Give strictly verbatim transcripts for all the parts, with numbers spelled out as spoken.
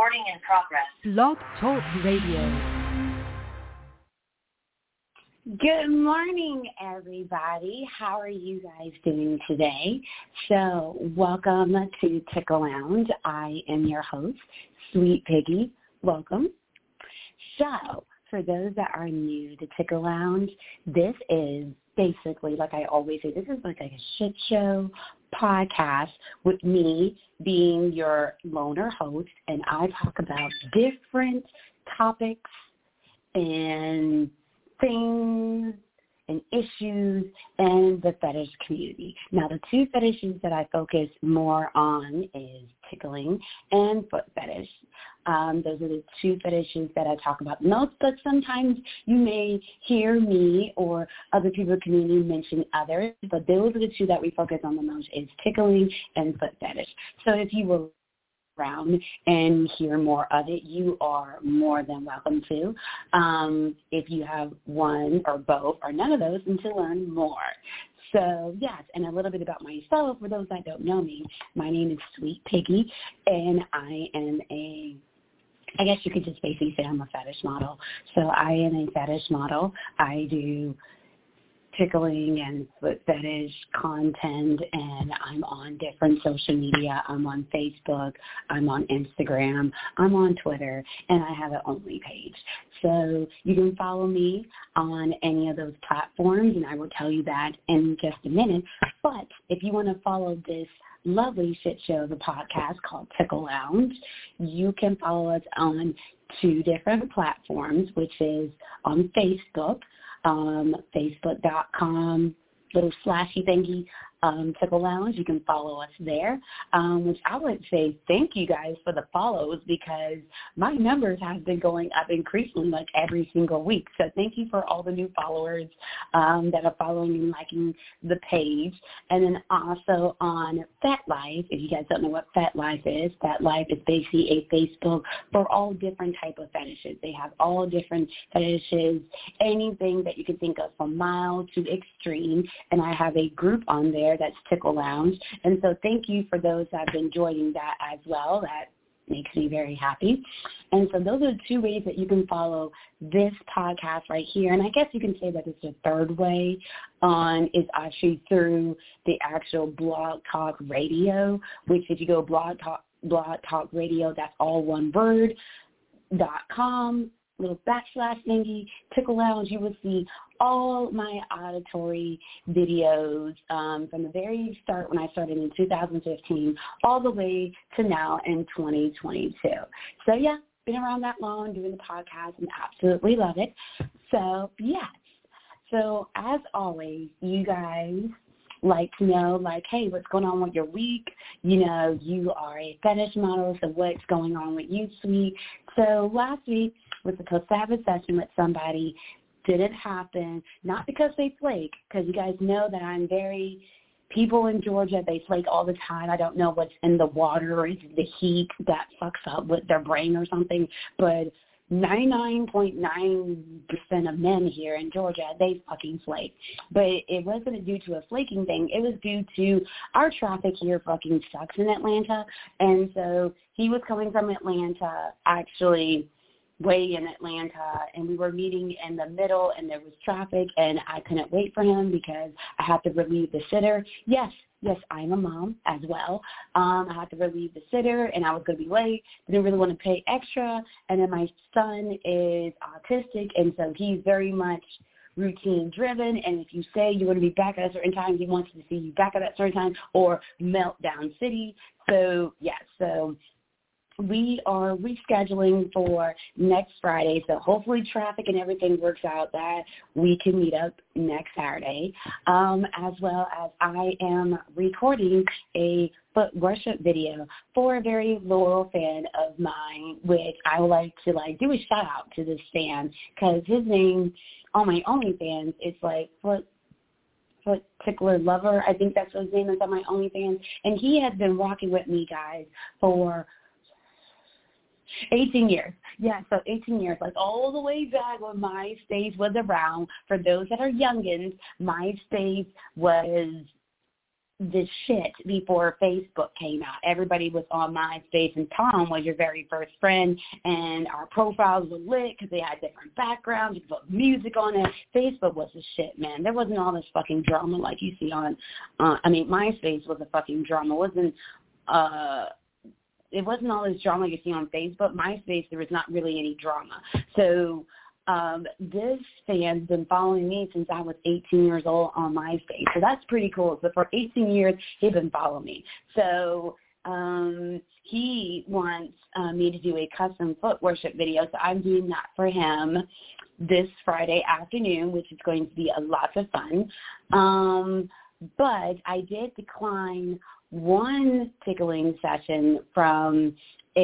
Recording in progress. Blog Talk Radio. Good morning, everybody. How are you guys doing today? So, welcome to Tickle Lounge. I am your host, Sweet Piggy. Welcome. So, for those that are new to Tickle Lounge, this is basically, like I always say, this is like a shit show podcast with me being your loner host, and I talk about different topics and things and issues and the fetish community. Now, the two fetishes that I focus more on is tickling and foot fetish. Um, those are the two fetishes that I talk about most, but sometimes you may hear me or other people in the community mention others, but those are the two that we focus on the most, is tickling and foot fetish. So if you were around and hear more of it, you are more than welcome to. Um, if you have one or both or none of those, and to learn more. So, yes, and a little bit about myself. For those that don't know me, my name is Sweet Piggy, and I am a, I guess you could just basically say I'm a fetish model. So I am a fetish model. I do tickling and foot fetish content, and I'm on different social media. I'm on Facebook, I'm on Instagram, I'm on Twitter, and I have an Only page. So you can follow me on any of those platforms, and I will tell you that in just a minute. But if you want to follow this lovely shit show, the podcast called Tickle Lounge, you can follow us on two different platforms, which is on Facebook, um, facebook.com, little slashy thingy, um, Tickle Lounge. You can follow us there, um, which I would say thank you guys for the follows, because my numbers have been going up increasingly like every single week. So thank you for all the new followers um, that are following and liking the page. And then also on FetLife, if you guys don't know what FetLife is, FetLife is basically a Facebook for all different type of fetishes. They have all different fetishes, anything that you can think of from mild to extreme. And I have a group on there that's Tickle Lounge. And so thank you for those that have been joining that as well. That makes me very happy. And so those are the two ways that you can follow this podcast right here. And I guess you can say that it's the third way on is actually through the actual Blog Talk Radio, which if you go Blog Talk, Blog Talk Radio, that's all one word, dot com, little backslash thingy, Tickle Lounge, you will see all my auditory videos um, from the very start when I started in two thousand fifteen all the way to now in twenty twenty-two. So, yeah, been around that long doing the podcast and absolutely love it. So, yes. So, as always, you guys like to know, like, hey, what's going on with your week? You know, you are a fetish model, so what's going on with you, Sweet? So last week was supposed to have a session with somebody. Didn't happen, not because they flake, because you guys know that I'm very, people in Georgia, they flake all the time. I don't know what's in the water or it's the heat that fucks up with their brain or something, but ninety-nine point nine percent of men here in Georgia, they fucking flake. But it wasn't due to a flaking thing. It was due to our traffic here fucking sucks in Atlanta. And so he was coming from Atlanta, actually way in Atlanta, and we were meeting in the middle, and there was traffic, and I couldn't wait for him because I had to relieve the sitter. Yes, yes, I'm a mom as well. Um, I had to relieve the sitter, and I was going to be late. Didn't really want to pay extra, and then my son is autistic, and so he's very much routine driven, and if you say you're going to be back at a certain time, he wants to see you back at that certain time, or meltdown city. So, yeah, so we are rescheduling for next Friday, so hopefully traffic and everything works out that we can meet up next Saturday, um, as well as I am recording a foot worship video for a very loyal fan of mine, which I would like to like do a shout out to this fan, because his name on my OnlyFans is like foot Foot Tickler Lover. I think that's what his name is on my OnlyFans, and he has been walking with me, guys, for eighteen years. Yeah, so eighteen years, like all the way back when MySpace was around. For those that are youngins, MySpace was the shit before Facebook came out. Everybody was on MySpace, and Tom was your very first friend, and our profiles were lit because they had different backgrounds. You could put music on it. Facebook was the shit, man. There wasn't all this fucking drama like you see on, uh, I mean, MySpace was a fucking drama. It wasn't, uh, it wasn't all this drama you see on Facebook. MySpace, there was not really any drama. So, Um, this fan's been following me since I was eighteen years old on MySpace. So that's pretty cool. So for eighteen years, he's been following me. So um, he wants uh, me to do a custom foot worship video. So I'm doing that for him this Friday afternoon, which is going to be a lot of fun. Um, but I did decline one tickling session from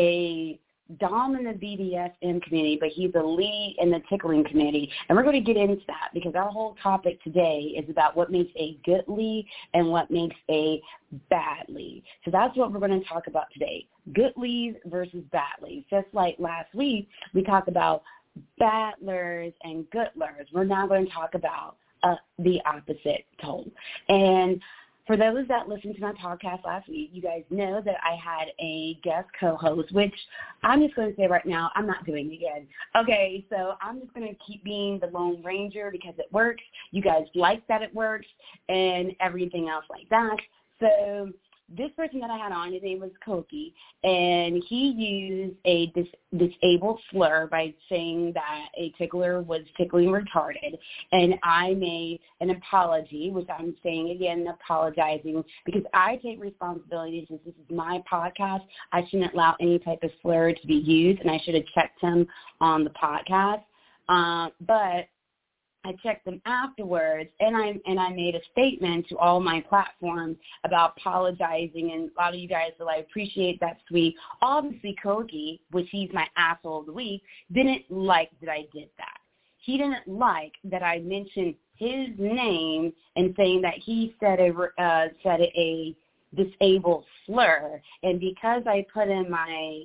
a Dom in the B D S M community, but he's a lead in the tickling community. And we're going to get into that because our whole topic today is about what makes a good lead and what makes a bad lead. So that's what we're going to talk about today, good leads versus bad leads. Just like last week, we talked about battlers and goodlers. We're now going to talk about uh, the opposite tone. And for those that listened to my podcast last week, you guys know that I had a guest co-host, which I'm just going to say right now, I'm not doing again. Okay, so I'm just going to keep being the Lone Ranger because it works. You guys like that it works and everything else like that. So this person that I had on, his name was Koki, and he used a dis- disabled slur by saying that a tickler was tickling retarded, and I made an apology, which I'm saying again, apologizing, because I take responsibility since this is my podcast. I shouldn't allow any type of slur to be used, and I should have checked him on the podcast, uh, but I checked them afterwards, and I and I made a statement to all my platforms about apologizing, and a lot of you guys will, I appreciate that, sweet. Obviously, Koki, which he's my asshole of the week, didn't like that I did that. He didn't like that I mentioned his name and saying that he said a, uh, said a disabled slur, and because I put in my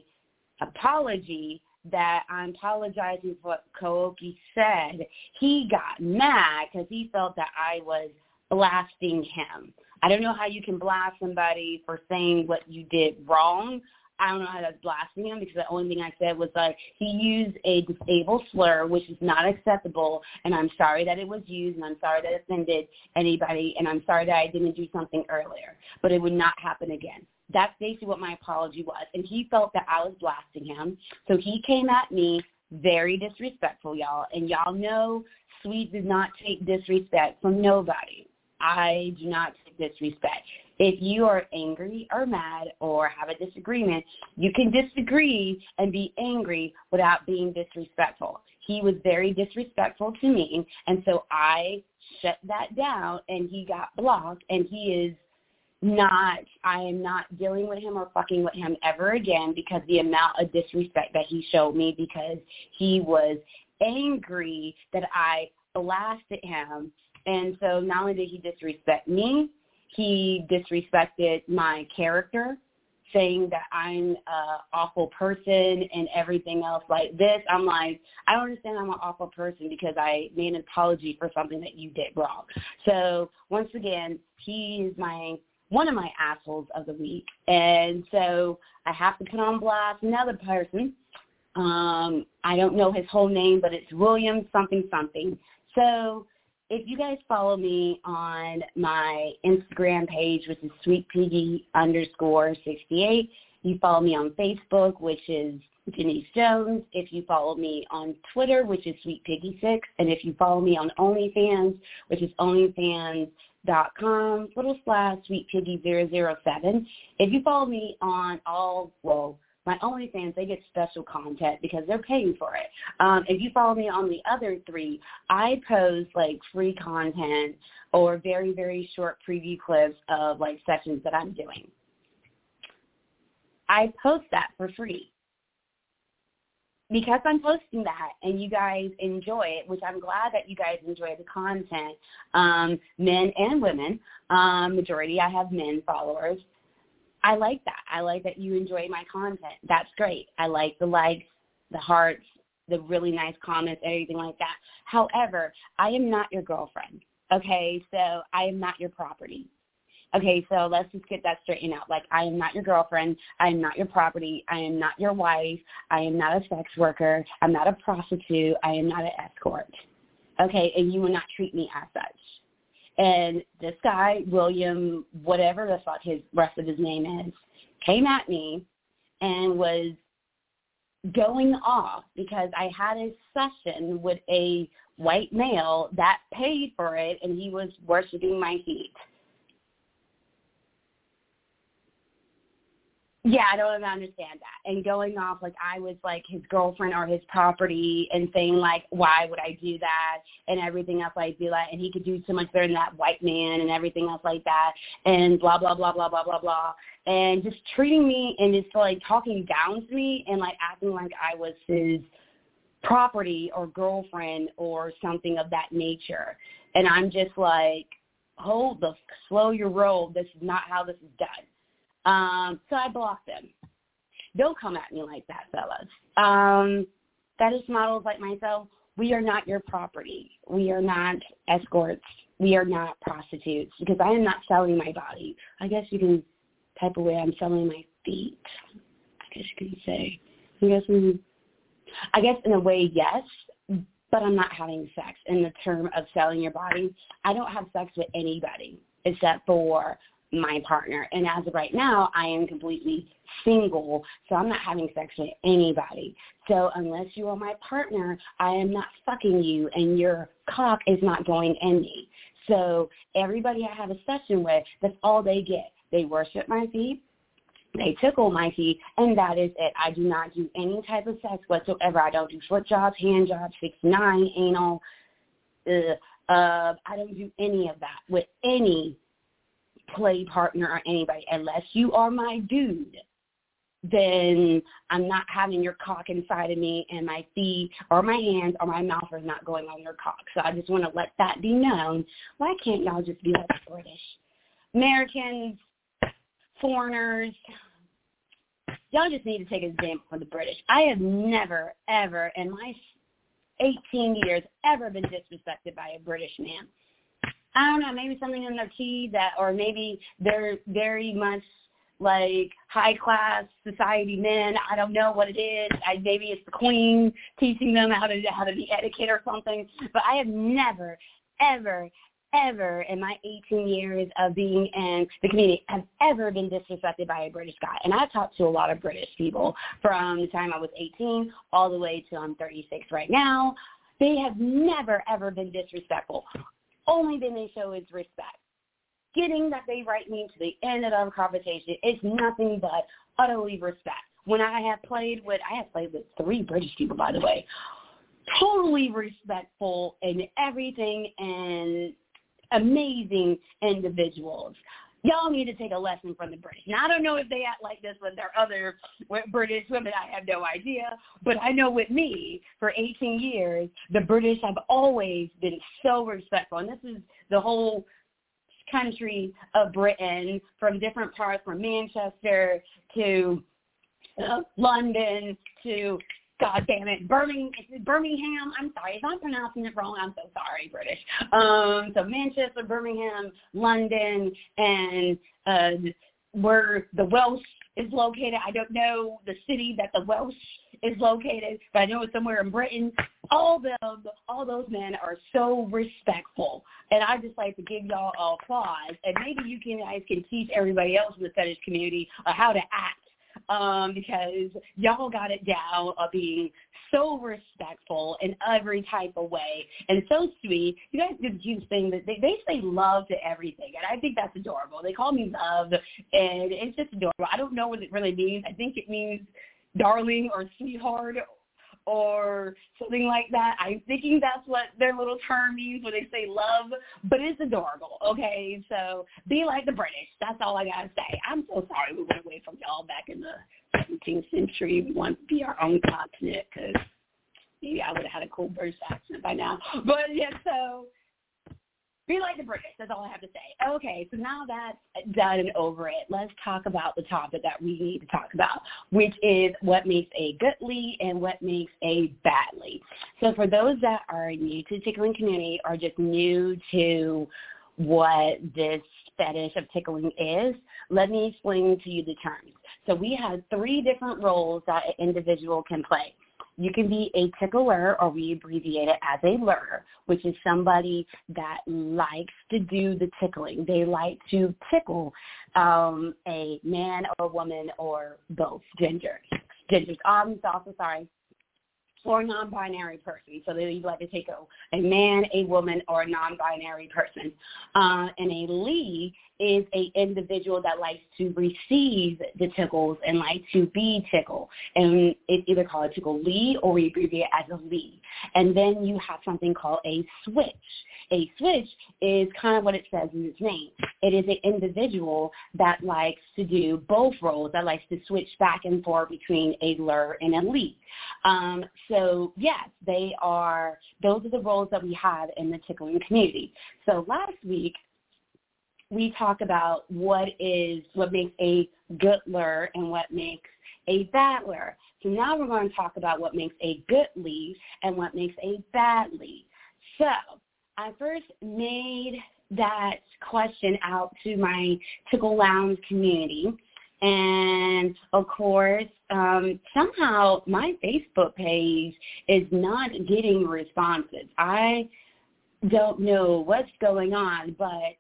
apology that I'm apologizing for what Koki said, he got mad because he felt that I was blasting him. I don't know how you can blast somebody for saying what you did wrong. I don't know how that's blasting him because the only thing I said was like he used a disabled slur, which is not acceptable, and I'm sorry that it was used, and I'm sorry that it offended anybody, and I'm sorry that I didn't do something earlier, but it would not happen again. That's basically what my apology was. And he felt that I was blasting him. So he came at me very disrespectful, y'all. And y'all know Sweet does not take disrespect from nobody. I do not take disrespect. If you are angry or mad or have a disagreement, you can disagree and be angry without being disrespectful. He was very disrespectful to me, and so I shut that down, and he got blocked, and he is not, I am not dealing with him or fucking with him ever again because the amount of disrespect that he showed me because he was angry that I blasted him. And so not only did he disrespect me, he disrespected my character, saying that I'm an awful person and everything else like this. I'm like, I don't understand I'm an awful person because I made an apology for something that you did wrong. So once again, he is my one of my assholes of the week. And so I have to put on blast another person. Um, I don't know his whole name, but it's William something something. So if you guys follow me on my Instagram page, which is sweetpiggy underscore sixty-eight, you follow me on Facebook, which is Denise Jones. If you follow me on Twitter, which is sweetpiggy six, and if you follow me on OnlyFans, which is onlyfans dot com little slash sweetpiggy zero zero seven. If you follow me on all, well, my OnlyFans, they get special content because they're paying for it. Um, if you follow me on the other three, I post like free content or very, very short preview clips of like sessions that I'm doing. I post that for free. Because I'm posting that and you guys enjoy it, which I'm glad that you guys enjoy the content, um, men and women, um, majority I have men followers. I like that. I like that you enjoy my content. That's great. I like the likes, the hearts, the really nice comments, everything like that. However, I am not your girlfriend, okay? So I am not your property. Okay, so let's just get that straightened out. Like, I am not your girlfriend. I am not your property. I am not your wife. I am not a sex worker. I'm not a prostitute. I am not an escort. Okay, and you will not treat me as such. And this guy, William, whatever the fuck his rest of his name is, came at me and was going off because I had a session with a white male that paid for it, and he was worshiping my feet. Yeah, I don't understand that. And going off like I was like his girlfriend or his property and saying like, why would I do that and everything else I do that. And he could do so much better than that white man and everything else like that and blah, blah, blah, blah, blah, blah, blah. And just treating me and just like talking down to me and like acting like I was his property or girlfriend or something of that nature. And I'm just like, hold the, slow your roll. This is not how this is done. Um, so I blocked them. Don't come at me like that, fellas. Um, fetish models like myself, we are not your property. We are not escorts. We are not prostitutes because I am not selling my body. I guess you can type away I'm selling my feet. I guess you can say. I guess, I guess in a way, yes, but I'm not having sex in the term of selling your body. I don't have sex with anybody except for my partner. And as of right now, I am completely single, so I'm not having sex with anybody. So unless you are my partner, I am not fucking you, and your cock is not going in me. So everybody I have a session with, that's all they get. They worship my feet, they tickle my feet, and that is it. I do not do any type of sex whatsoever. I don't do foot jobs, hand jobs, six nine, anal. Uh, uh, I don't do any of that with any play partner or anybody. Unless you are my dude, then I'm not having your cock inside of me, and my feet or my hands or my mouth are not going on your cock. So I just want to let that be known. Why can't y'all just be like the British? Americans, foreigners, y'all just need to take an example from the British. I have never, ever in my eighteen years ever been disrespected by a British man. I don't know, maybe something in their tea that, or maybe they're very much like high-class society men. I don't know what it is. I, maybe it's the queen teaching them how to how to be etiquette or something. But I have never, ever, ever in my eighteen years of being in the community have ever been disrespected by a British guy. And I've talked to a lot of British people from the time I was eighteen all the way to I'm thirty-six right now. They have never, ever been disrespectful. Only thing they show is respect. Getting that they write me to the end of the conversation is nothing but utterly respect. When I have played with, I have played with three British people, by the way, totally respectful and everything and amazing individuals. Y'all need to take a lesson from the British. Now, I don't know if they act like this with their other with British women. I have no idea. But I know with me, for eighteen years, the British have always been so respectful. And this is the whole country of Britain, from different parts, from Manchester to uh, London to, God damn it, Birmingham, Birmingham. I'm sorry. If I'm pronouncing it wrong, I'm so sorry, British. Um, so Manchester, Birmingham, London, and uh, where the Welsh is located. I don't know the city that the Welsh is located, but I know it's somewhere in Britain. All them, all those men are so respectful, and I just like to give y'all applause. And maybe you can, guys can teach everybody else in the fetish community uh, how to act. Um, because y'all got it down of being so respectful in every type of way and so sweet. You guys do the cute thing that they, they say love to everything, and I think that's adorable. They call me love, and it's just adorable. I don't know what it really means. I think it means darling or sweetheart or something like that. I'm thinking that's what their little term means when they say love, but it's adorable, okay? So be like the British. That's all I got to say. I'm so sorry we went away from y'all back in the seventeenth century. We want to be our own continent because maybe I would have had a cool British accent by now. But, yeah, so be like the British. That's all I have to say. Okay, so now that's done and over it, let's talk about the topic that we need to talk about, which is what makes a goodly and what makes a badly. So for those that are new to the tickling community or just new to what this fetish of tickling is, let me explain to you the terms. So we have three different roles that an individual can play. You can be a tickler, or we abbreviate it as a lurer, which is somebody that likes to do the tickling. They like to tickle um, a man or woman or both genders. Genders. I'm also sorry. Or a non-binary person. So they like to take a, a man, a woman, or a non-binary person. Uh, and a Lee is an individual that likes to receive the tickles and like to be tickled. And it's either called a tickle Lee, or we abbreviate it as a Lee. And then you have something called a switch. A switch is kind of what it says in its name. It is an individual that likes to do both roles, that likes to switch back and forth between a lure and a Lee. Um, so, yes, they are, those are the roles that we have in the tickling community. So last week, we talked about what is, what makes a good lure and what makes a bad lure. So now we're going to talk about what makes a good Lee and what makes a bad Lee. So I first made that question out to my Tickle Lounge community. And, of course, um, somehow my Facebook page is not getting responses. I don't know what's going on, but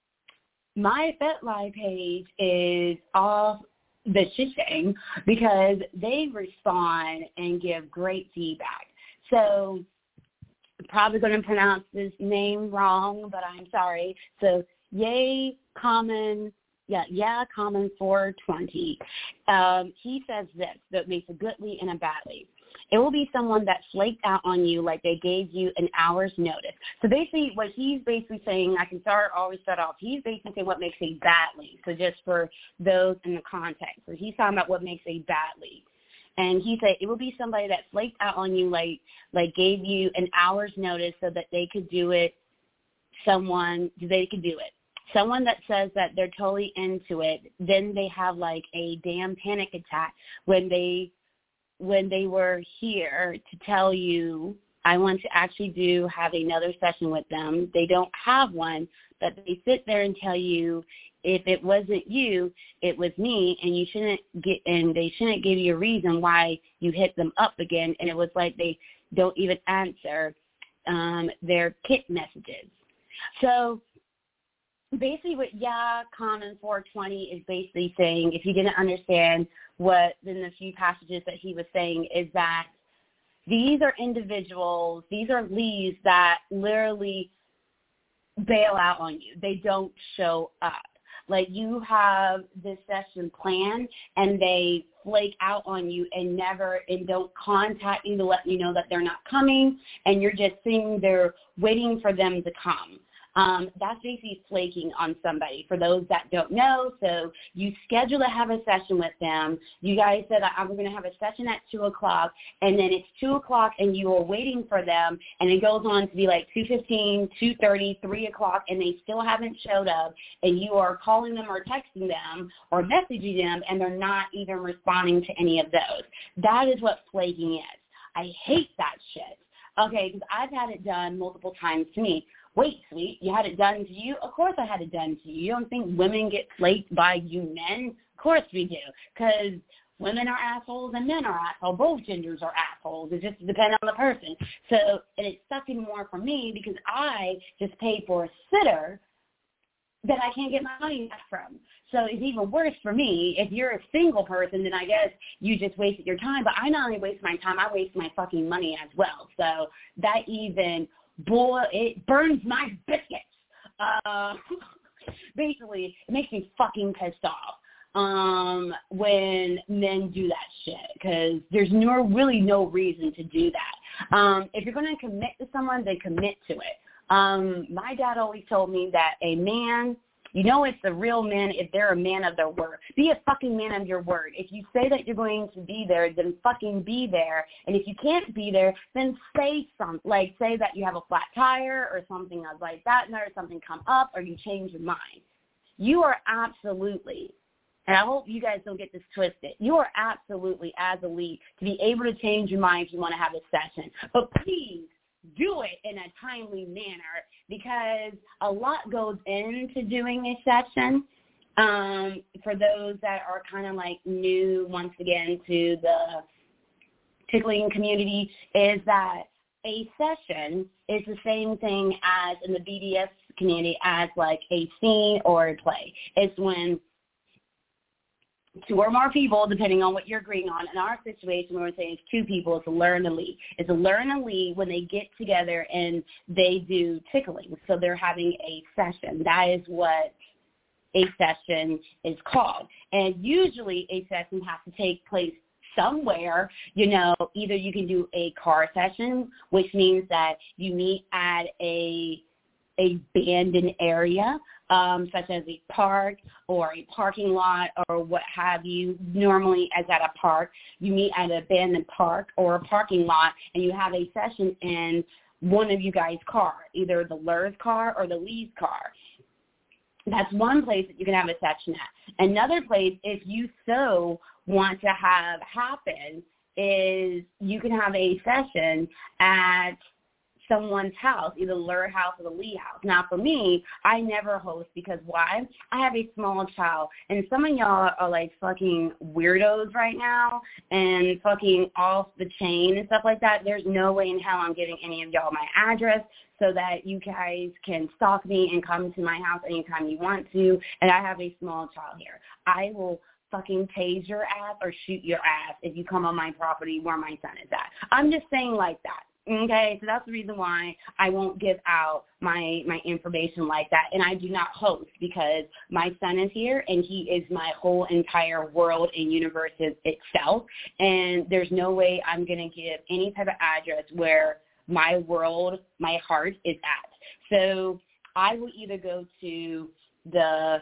my FetLife page is off the shishing because they respond and give great feedback. So I'm probably going to pronounce this name wrong, but I'm sorry. So Yay Common, yeah, yeah, Common four twenty. Um, he says this, that makes a good Lee and a bad Lee. It will be someone that flaked out on you like they gave you an hour's notice. So basically what he's basically saying, I can start, always start off, he's basically saying what makes a bad Lee. So just for those in the context. So he's talking about what makes a bad Lee. And he said it will be somebody that flaked out on you like like gave you an hour's notice so that they could do it, someone, they could do it. Someone that says that they're totally into it, then they have like a damn panic attack when they when they were here to tell you, I want to actually do have another session with them. They don't have one, but they sit there and tell you, if it wasn't you, it was me, and you shouldn't get, and they shouldn't give you a reason why you hit them up again. And it was like they don't even answer um, their kit messages. So basically what Yeah Common four twenty is basically saying, if you didn't understand what in the few passages that he was saying, is that these are individuals, these are Lees that literally bail out on you. They don't show up. Like you have this session planned and they flake out on you and never, and don't contact you to let you know that they're not coming, and you're just sitting there waiting for them to come. Um, that's basically flaking on somebody, for those that don't know. So you schedule to have a session with them. You guys said, I'm going to have a session at two o'clock, and then it's two o'clock and you are waiting for them, and it goes on to be like two fifteen, two thirty, three o'clock, and they still haven't showed up, and you are calling them or texting them or messaging them, and they're not even responding to any of those. That is what flaking is. I hate that shit. Okay, because I've had it done multiple times to me. Wait, sweet, you had it done to you? Of course I had it done to you. You don't think women get flaked by you men? Of course we do, because women are assholes and men are assholes. Both genders are assholes. It just depends on the person. So, and it's sucking more for me because I just paid for a sitter that I can't get my money back from. So it's even worse for me. If you're a single person, then I guess you just wasted your time. But I not only waste my time, I waste my fucking money as well. So that even... boy, it burns my biscuits. Uh, basically, it makes me fucking pissed off um, when men do that shit, because there's no really no reason to do that. Um, if you're going to commit to someone, then commit to it. Um, my dad always told me that a man, you know it's a real man if they're a man of their word. Be a fucking man of your word. If you say that you're going to be there, then fucking be there. And if you can't be there, then say something. Like say that you have a flat tire or something like that, or something come up, or you change your mind. You are absolutely, and I hope you guys don't get this twisted, you are absolutely, as a lead, to be able to change your mind if you want to have a session. But please do it in a timely manner, because a lot goes into doing a session. Um, for those that are kind of like new, once again, to the tickling community, is that a session is the same thing as in the B D S community as like a scene or a play. It's when two or more people, depending on what you're agreeing on. In our situation, we're saying it's two people. It's a learn and lead. It's a learn and lead when they get together and they do tickling. So they're having a session. That is what a session is called. And usually a session has to take place somewhere. You know, either you can do a car session, which means that you meet at a abandoned area, um, such as a park or a parking lot or what have you. Normally, as at a park, you meet at an abandoned park or a parking lot, and you have a session in one of you guys' car, either the Lur's car or the Lee's car. That's one place that you can have a session at. Another place, if you so want to have happen, is you can have a session at someone's house, either the Lur house or the Lee house. Now, for me, I never host because why? I have a small child, and some of y'all are like fucking weirdos right now and fucking off the chain and stuff like that. There's no way in hell I'm giving any of y'all my address so that you guys can stalk me and come to my house anytime you want to, and I have a small child here. I will fucking tase your ass or shoot your ass if you come on my property where my son is at. I'm just saying like that. Okay, so that's the reason why I won't give out my my information like that, and I do not host because my son is here, and he is my whole entire world and universe itself, and there's no way I'm going to give any type of address where my world, my heart is at. So I will either go to the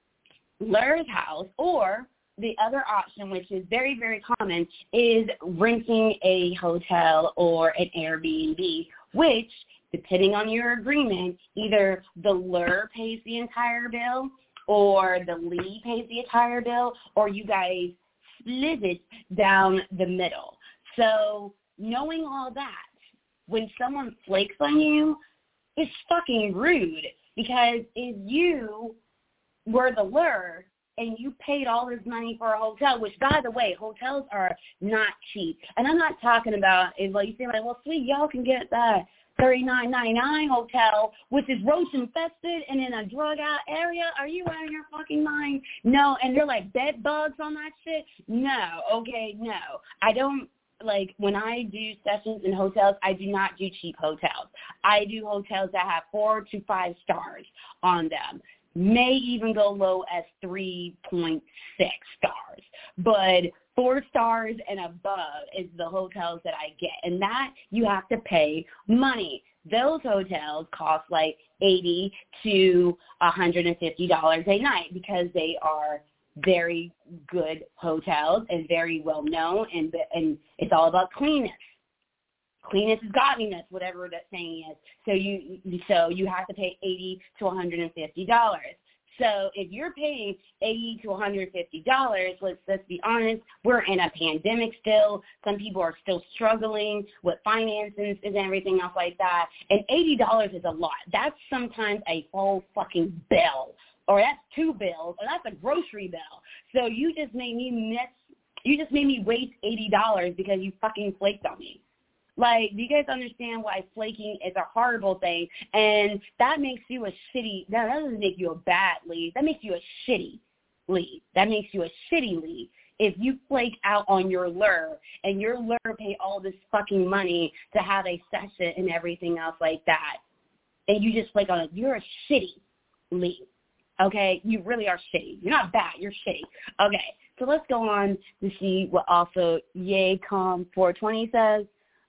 Lur's house, or the other option, which is very, very common, is renting a hotel or an Airbnb, which, depending on your agreement, either the Lur pays the entire bill or the Lee pays the entire bill, or you guys split it down the middle. So knowing all that, when someone flakes on you, it's fucking rude, because if you were the Lur and you paid all this money for a hotel, which, by the way, hotels are not cheap. And I'm not talking about, well, you say, like, well, sweet, y'all can get that thirty-nine ninety-nine hotel, which is roach infested and in a drug out area. Are you out of your fucking mind? No. And they're like bed bugs on that shit? No. Okay, no. I don't. Like, when I do sessions in hotels, I do not do cheap hotels. I do hotels that have four to five stars on them. May even go low as three point six stars. But four stars and above is the hotels that I get. And that you have to pay money. Those hotels cost like eighty to one hundred fifty dollars a night because they are very good hotels and very well known, and and it's all about cleanness. Cleanness is godliness, whatever that saying is. So you so you have to pay eighty to one hundred fifty dollars. So if you're paying eighty to one hundred fifty dollars, let's let's be honest, we're in a pandemic still. Some people are still struggling with finances and everything else like that. And eighty dollars is a lot. That's sometimes a whole fucking bill, or that's two bills, or that's a grocery bill. So you just made me miss. You just made me waste eighty dollars because you fucking flaked on me. Like, do you guys understand why flaking is a horrible thing? And that makes you a shitty, that doesn't make you a bad lead. That makes you a shitty lead. That makes you a shitty lead. If you flake out on your Lur and your Lur pay all this fucking money to have a session and everything else like that, and you just flake on it, you're a shitty lead. Okay? You really are shitty. You're not bad. You're shitty. Okay. So let's go on to see what also Yaycom four twenty says.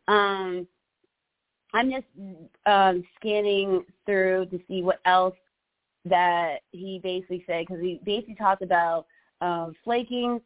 Um, I'm just um, scanning through to see what else that he basically said, because he basically talked about um, flaking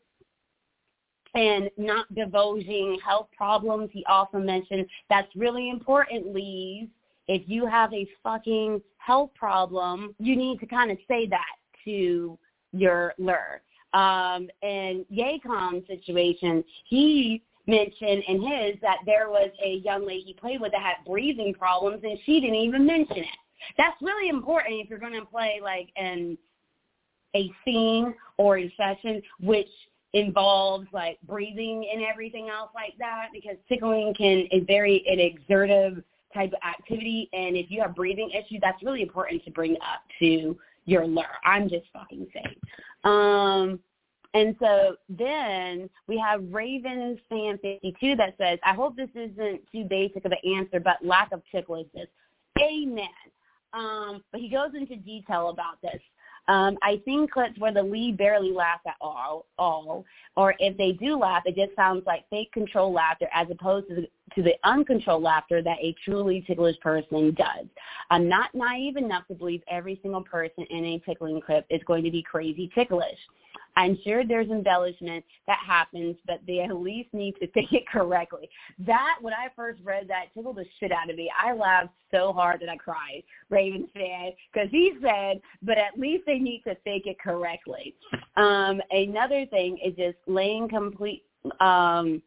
and not divulging health problems. He also mentioned that's really important, Lees. If you have a fucking health problem, you need to kind of say that to your Lur. Um, and Yaycom's situation, he mention in his that there was a young lady he played with that had breathing problems, and she didn't even mention it. That's really important if you're going to play like an a scene or a session which involves like breathing and everything else like that, because tickling can is very an exertive type of activity, and if you have breathing issues, that's really important to bring up to your lure. I'm just fucking saying. Um, and so then we have Ravens Fan fifty-two that says, I hope this isn't too basic of an answer, but lack of ticklishness. Amen. Um, but he goes into detail about this. Um, I think clips where the lead barely laughs at all, all, or if they do laugh, it just sounds like fake controlled laughter as opposed to the, to the uncontrolled laughter that a truly ticklish person does. I'm not naive enough to believe every single person in a tickling clip is going to be crazy ticklish. I'm sure there's embellishment that happens, but they at least need to think it correctly. That, when I first read that, tickled the shit out of me. I laughed so hard that I cried, Ravens fan, because he said, but at least they need to fake it correctly. Um, another thing is just laying complete, um,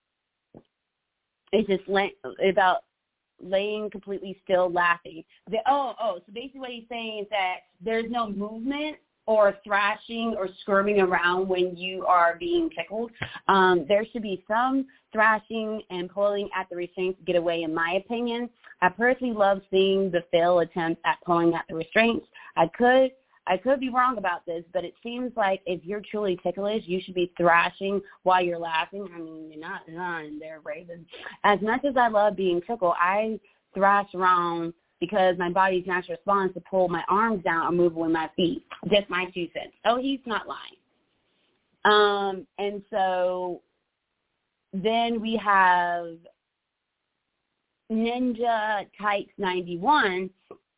it's just lay, about laying completely still laughing. The, oh, oh, so basically what he's saying is that there's no movement or thrashing or squirming around when you are being tickled. Um, there should be some thrashing and pulling at the restraints to get away, in my opinion. I personally love seeing the failed attempts at pulling at the restraints. I could I could be wrong about this, but it seems like if you're truly ticklish, you should be thrashing while you're laughing. I mean, you're not none there, Raven. As much as I love being tickled, I thrash around because my body's natural response to pull my arms down or move with my feet. Just my two cents. Oh, he's not lying. Um, and so then we have Ninja Types ninety-one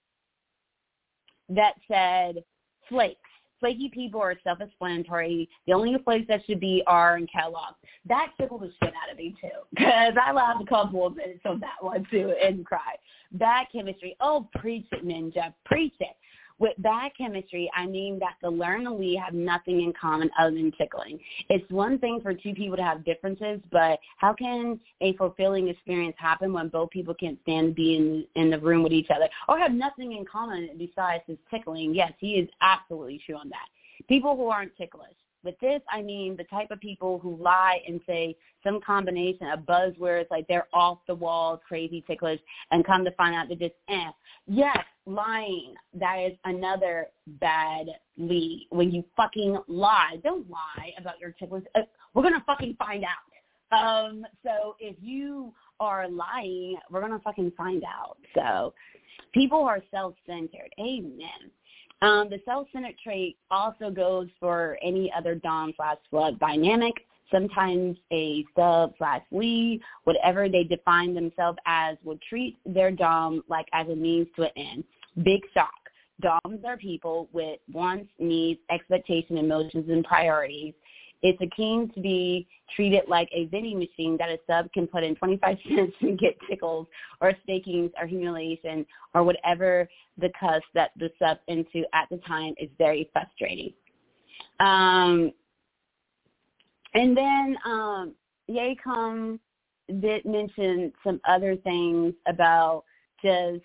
that said flakes. Flaky people are self-explanatory. The only flakes that should be are in Kellogg's. That tickled the shit out of me, too, because I laughed a couple of minutes on that one, too, and cried. Bad chemistry. Oh, preach it, Ninja. Preach it. With bad chemistry, I mean that the learn and lead have nothing in common other than tickling. It's one thing for two people to have differences, but how can a fulfilling experience happen when both people can't stand to be in, in the room with each other or have nothing in common besides his tickling? Yes, he is absolutely true on that. People who aren't ticklish. With this, I mean the type of people who lie and say some combination of buzzwords like they're off the wall, crazy ticklish, and come to find out they're just eh. Yes, lying. That is another bad lead. When you fucking lie, don't lie about your ticklish. Uh, we're going to fucking find out. Um, so if you are lying, we're going to fucking find out. So people are self-centered. Amen. Um, the self-centered trait also goes for any other dom slash slut dynamic. Sometimes a sub slash lead, whatever they define themselves as, would treat their dom like as a means to an end. Big shock. Doms are people with wants, needs, expectations, emotions, and priorities. It's akin to be treated like a vending machine that a sub can put in twenty-five cents and get tickles or stakings or humiliation or whatever the cuss that the sub into at the time is very frustrating. Um, and then um, Yacom did mention some other things about just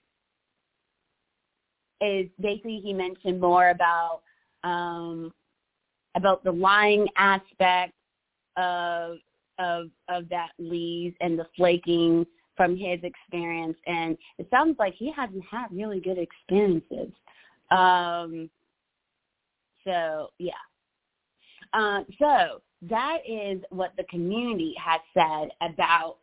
is basically he mentioned more about um, about the lying aspect of of of that lead and the flaking from his experience, and it sounds like he hasn't had really good experiences. Um, so yeah, uh, so that is what the community has said about.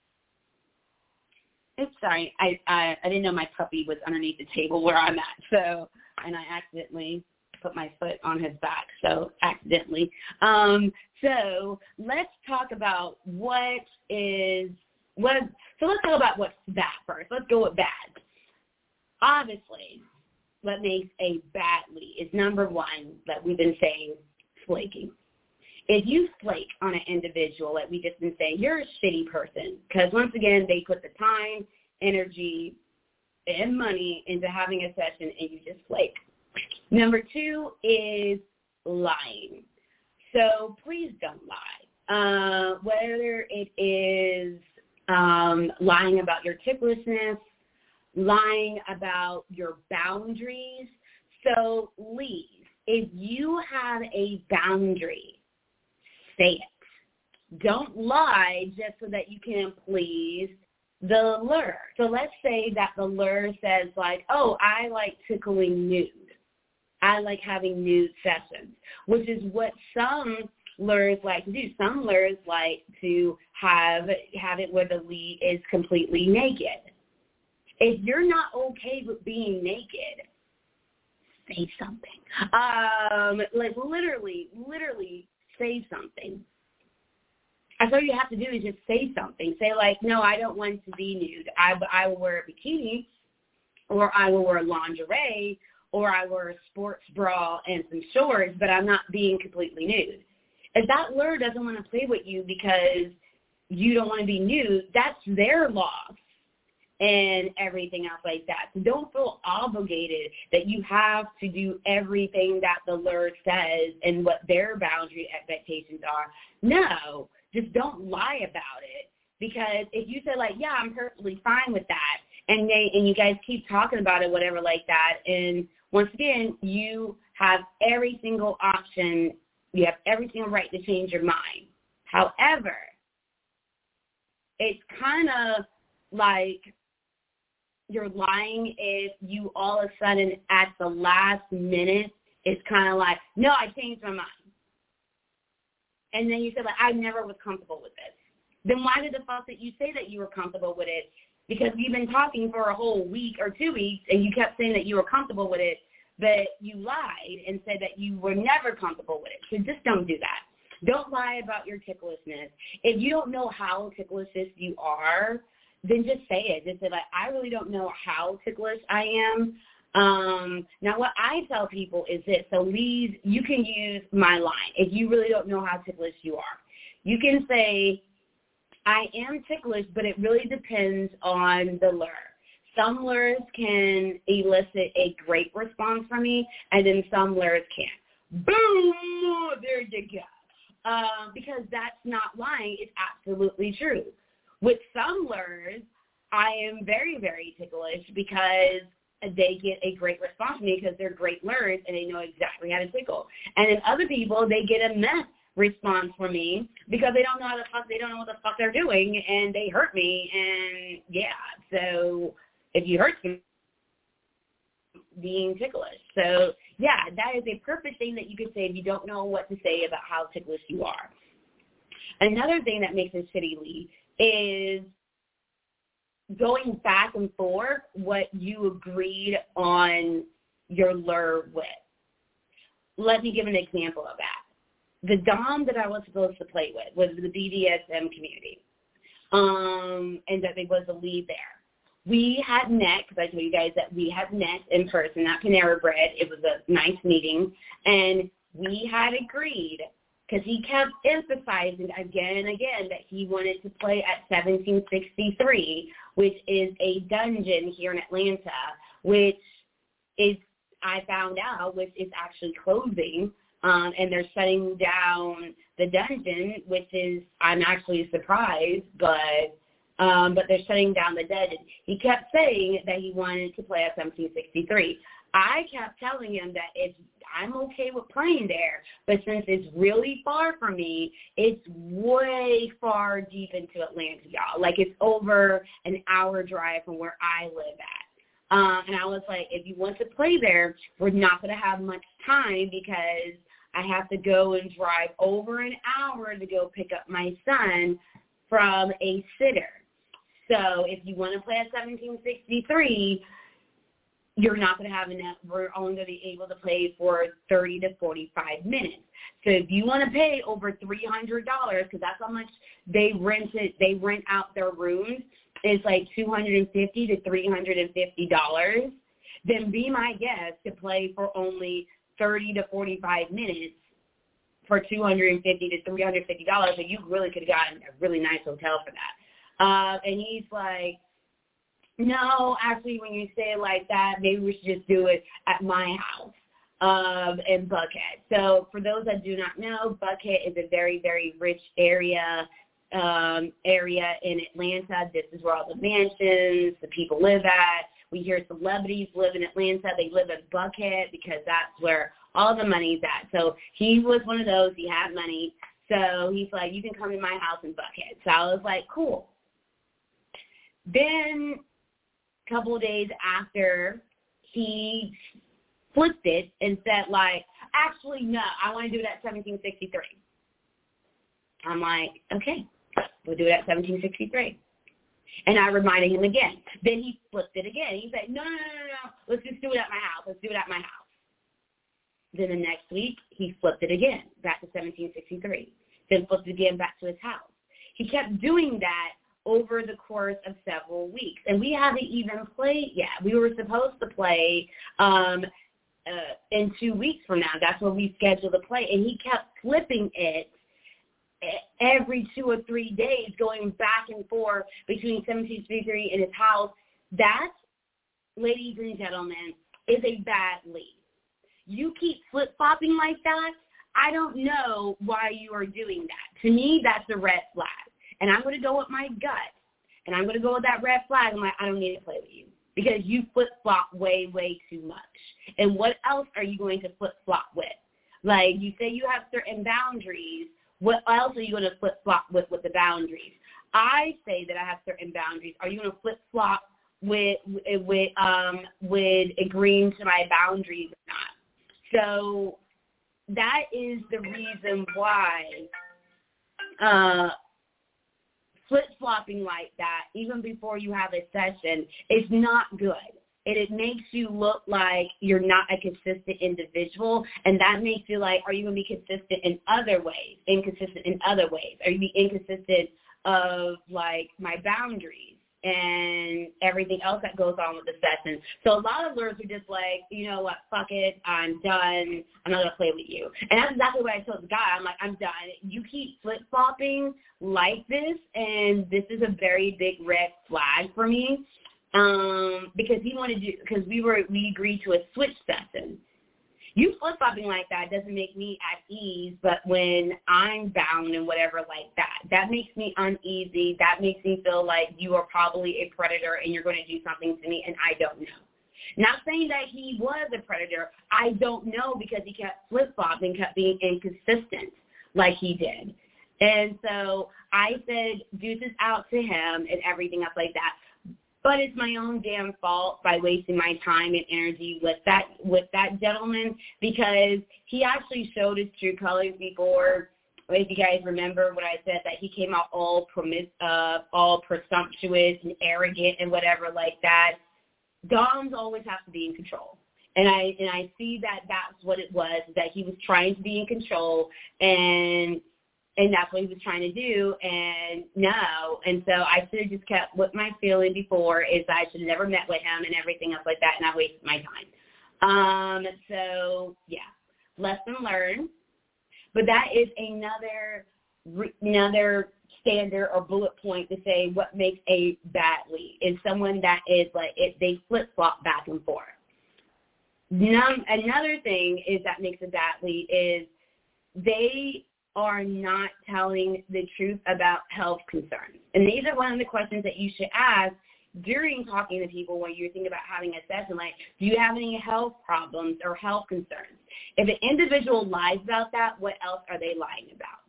Oops, sorry, I, I I didn't know my puppy was underneath the table where I'm at, so and I accidentally put my foot on his back, so accidentally. Um, so let's talk about what is, what. so let's talk about what's bad first. Let's go with bad. Obviously, what makes a bad lead is number one, that we've been saying, flaking. If you flake on an individual, like we've just been saying, you're a shitty person, because once again, they put the time, energy, and money into having a session, and you just flake. Number two is lying. So please don't lie. uh, whether it is um, lying about your ticklishness, lying about your boundaries. So, Lee, if you have a boundary, say it. Don't lie just so that you can please the lure. So let's say that the lure says like, oh, I like tickling nude. I like having nude sessions, which is what some lures like to do. Some lures like to have have it where the lead is completely naked. If you're not okay with being naked, say something. Um, like literally, literally say something. That's all you have to do is just say something. Say like, no, I don't want to be nude. I, I will wear a bikini, or I will wear lingerie, or I wear a sports bra and some shorts, but I'm not being completely nude. If that lure doesn't want to play with you because you don't want to be nude, that's their loss and everything else like that. So don't feel obligated that you have to do everything that the lure says and what their boundary expectations are. No, just don't lie about it. Because if you say like, yeah, I'm perfectly fine with that, and they and you guys keep talking about it, whatever like that, and once again, you have every single option, you have every single right to change your mind. However, it's kind of like you're lying if you all of a sudden at the last minute, it's kind of like, no, I changed my mind. And then you said, like, I never was comfortable with this. Then why did the fuck that you say that you were comfortable with it? Because you've been talking for a whole week or two weeks, and you kept saying that you were comfortable with it, but you lied and said that you were never comfortable with it. So just don't do that. Don't lie about your ticklishness. If you don't know how ticklish you are, then just say it. Just say, like, I really don't know how ticklish I am. Um, now, what I tell people is this. So, Lee, you can use my line if you really don't know how ticklish you are. You can say, I am ticklish, but it really depends on the lure. Some lures can elicit a great response from me, and then some lures can't. Boom! There you go. Um, because that's not lying. It's absolutely true. With some lures, I am very, very ticklish because they get a great response from me because they're great lures and they know exactly how to tickle. And then other people, they get a meh response from me because they don't know how the fuck, they don't know what the fuck they're doing, and they hurt me. And yeah, so if you hurt me, being ticklish. So yeah, that is a perfect thing that you could say if you don't know what to say about how ticklish you are. Another thing that makes it shitty, Lee, is going back and forth what you agreed on your lure with. Let me give an example of that. The dom that I was supposed to play with was the B D S M community, um, and that there was a lead there. We had met, because I told you guys that we had met in person at Panera Bread. It was a nice meeting, and we had agreed, because he kept emphasizing again and again that he wanted to play at seventeen sixty-three, which is a dungeon here in Atlanta, which is, I found out, which is actually closing, um, and they're shutting down the dungeon, which is, I'm actually surprised, but um, but they're shutting down the dungeon. He kept saying that he wanted to play at seventeen sixty-three. I kept telling him that it's, I'm okay with playing there, but since it's really far from me, it's way far deep into Atlanta, y'all. Like, it's over an hour drive from where I live at. Um, and I was like, if you want to play there, we're not going to have much time because I have to go and drive over an hour to go pick up my son from a sitter. So if you want to play at seventeen sixty-three, you're not going to have enough. We're only going to be able to play for thirty to forty-five minutes. So if you want to pay over three hundred dollars, because that's how much they rent it, they rent out their rooms, it's like two hundred fifty to three hundred fifty dollars, then be my guest to play for only thirty to forty-five minutes for two hundred fifty to three hundred fifty dollars. So you really could have gotten a really nice hotel for that. Uh, and he's like, no, actually, when you say it like that, maybe we should just do it at my house. um, in Buckhead. So for those that do not know, Buckhead is a very, very rich area um, area in Atlanta. This is where all the mansions, the people live at. We hear celebrities live in Atlanta. They live in Buckhead because that's where all the money's at. So he was one of those. He had money. So he's like, you can come to my house in Buckhead. So I was like, cool. Then a couple of days after, he flipped it and said, like, actually, no, I want to do it at seventeen sixty-three. I'm like, okay, we'll do it at seventeen sixty-three. And I reminded him again. Then he flipped it again. He said, no, no, no, no, no, let's just do it at my house. Let's do it at my house. Then the next week, he flipped it again, back to seventeen sixty-three. Then flipped it again back to his house. He kept doing that over the course of several weeks. And we haven't even played yet. We were supposed to play um, uh, in two weeks from now. That's when we scheduled to play. And he kept flipping it every two or three days, going back and forth between seventeen sixty-three and his house. That, ladies and gentlemen, is a bad lead. You keep flip-flopping like that, I don't know why you are doing that. To me, that's a red flag. And I'm going to go with my gut. And I'm going to go with that red flag. I'm like, I don't need to play with you because you flip-flop way, way too much. And what else are you going to flip-flop with? Like, you say you have certain boundaries. What else are you going to flip-flop with with the boundaries? I say that I have certain boundaries. Are you going to flip-flop with, with, um, with agreeing to my boundaries or not? So that is the reason why uh, flip-flopping like that, even before you have a session, is not good. And it makes you look like you're not a consistent individual, and that makes you like, are you going to be consistent in other ways, inconsistent in other ways? Are you going to be inconsistent of, like, my boundaries and everything else that goes on with the session? So a lot of learners are just like, you know what, fuck it, I'm done, I'm not going to play with you. And that's exactly what I told the guy. I'm like, I'm done. You keep flip-flopping like this, and this is a very big red flag for me. Um, because he wanted to, because we were, we agreed to a switch session. You flip-flopping like that doesn't make me at ease, but when I'm bound and whatever like that, that makes me uneasy. That makes me feel like you are probably a predator and you're going to do something to me and I don't know. Not saying that he was a predator. I don't know because he kept flip-flopping, kept being inconsistent like he did. And so I said deuces out to him and everything else like that. But it's my own damn fault by wasting my time and energy with that with that gentleman because he actually showed his true colors before. If you guys remember what I said, that he came out all promis- uh, all presumptuous and arrogant and whatever like that. Doms always have to be in control. And I and I see that that's what it was, that he was trying to be in control and And that's what he was trying to do, and no. And so I should have just kept what my feeling before is I should have never met with him and everything else like that, and I wasted my time. Um, so, yeah, lesson learned. But that is another another standard or bullet point to say what makes a bad lead is someone that is like, if they flip-flop back and forth. Num- another thing is that makes a bad lead is they are not telling the truth about health concerns. And these are one of the questions that you should ask during talking to people when you're thinking about having a session, like, do you have any health problems or health concerns? If an individual lies about that, what else are they lying about?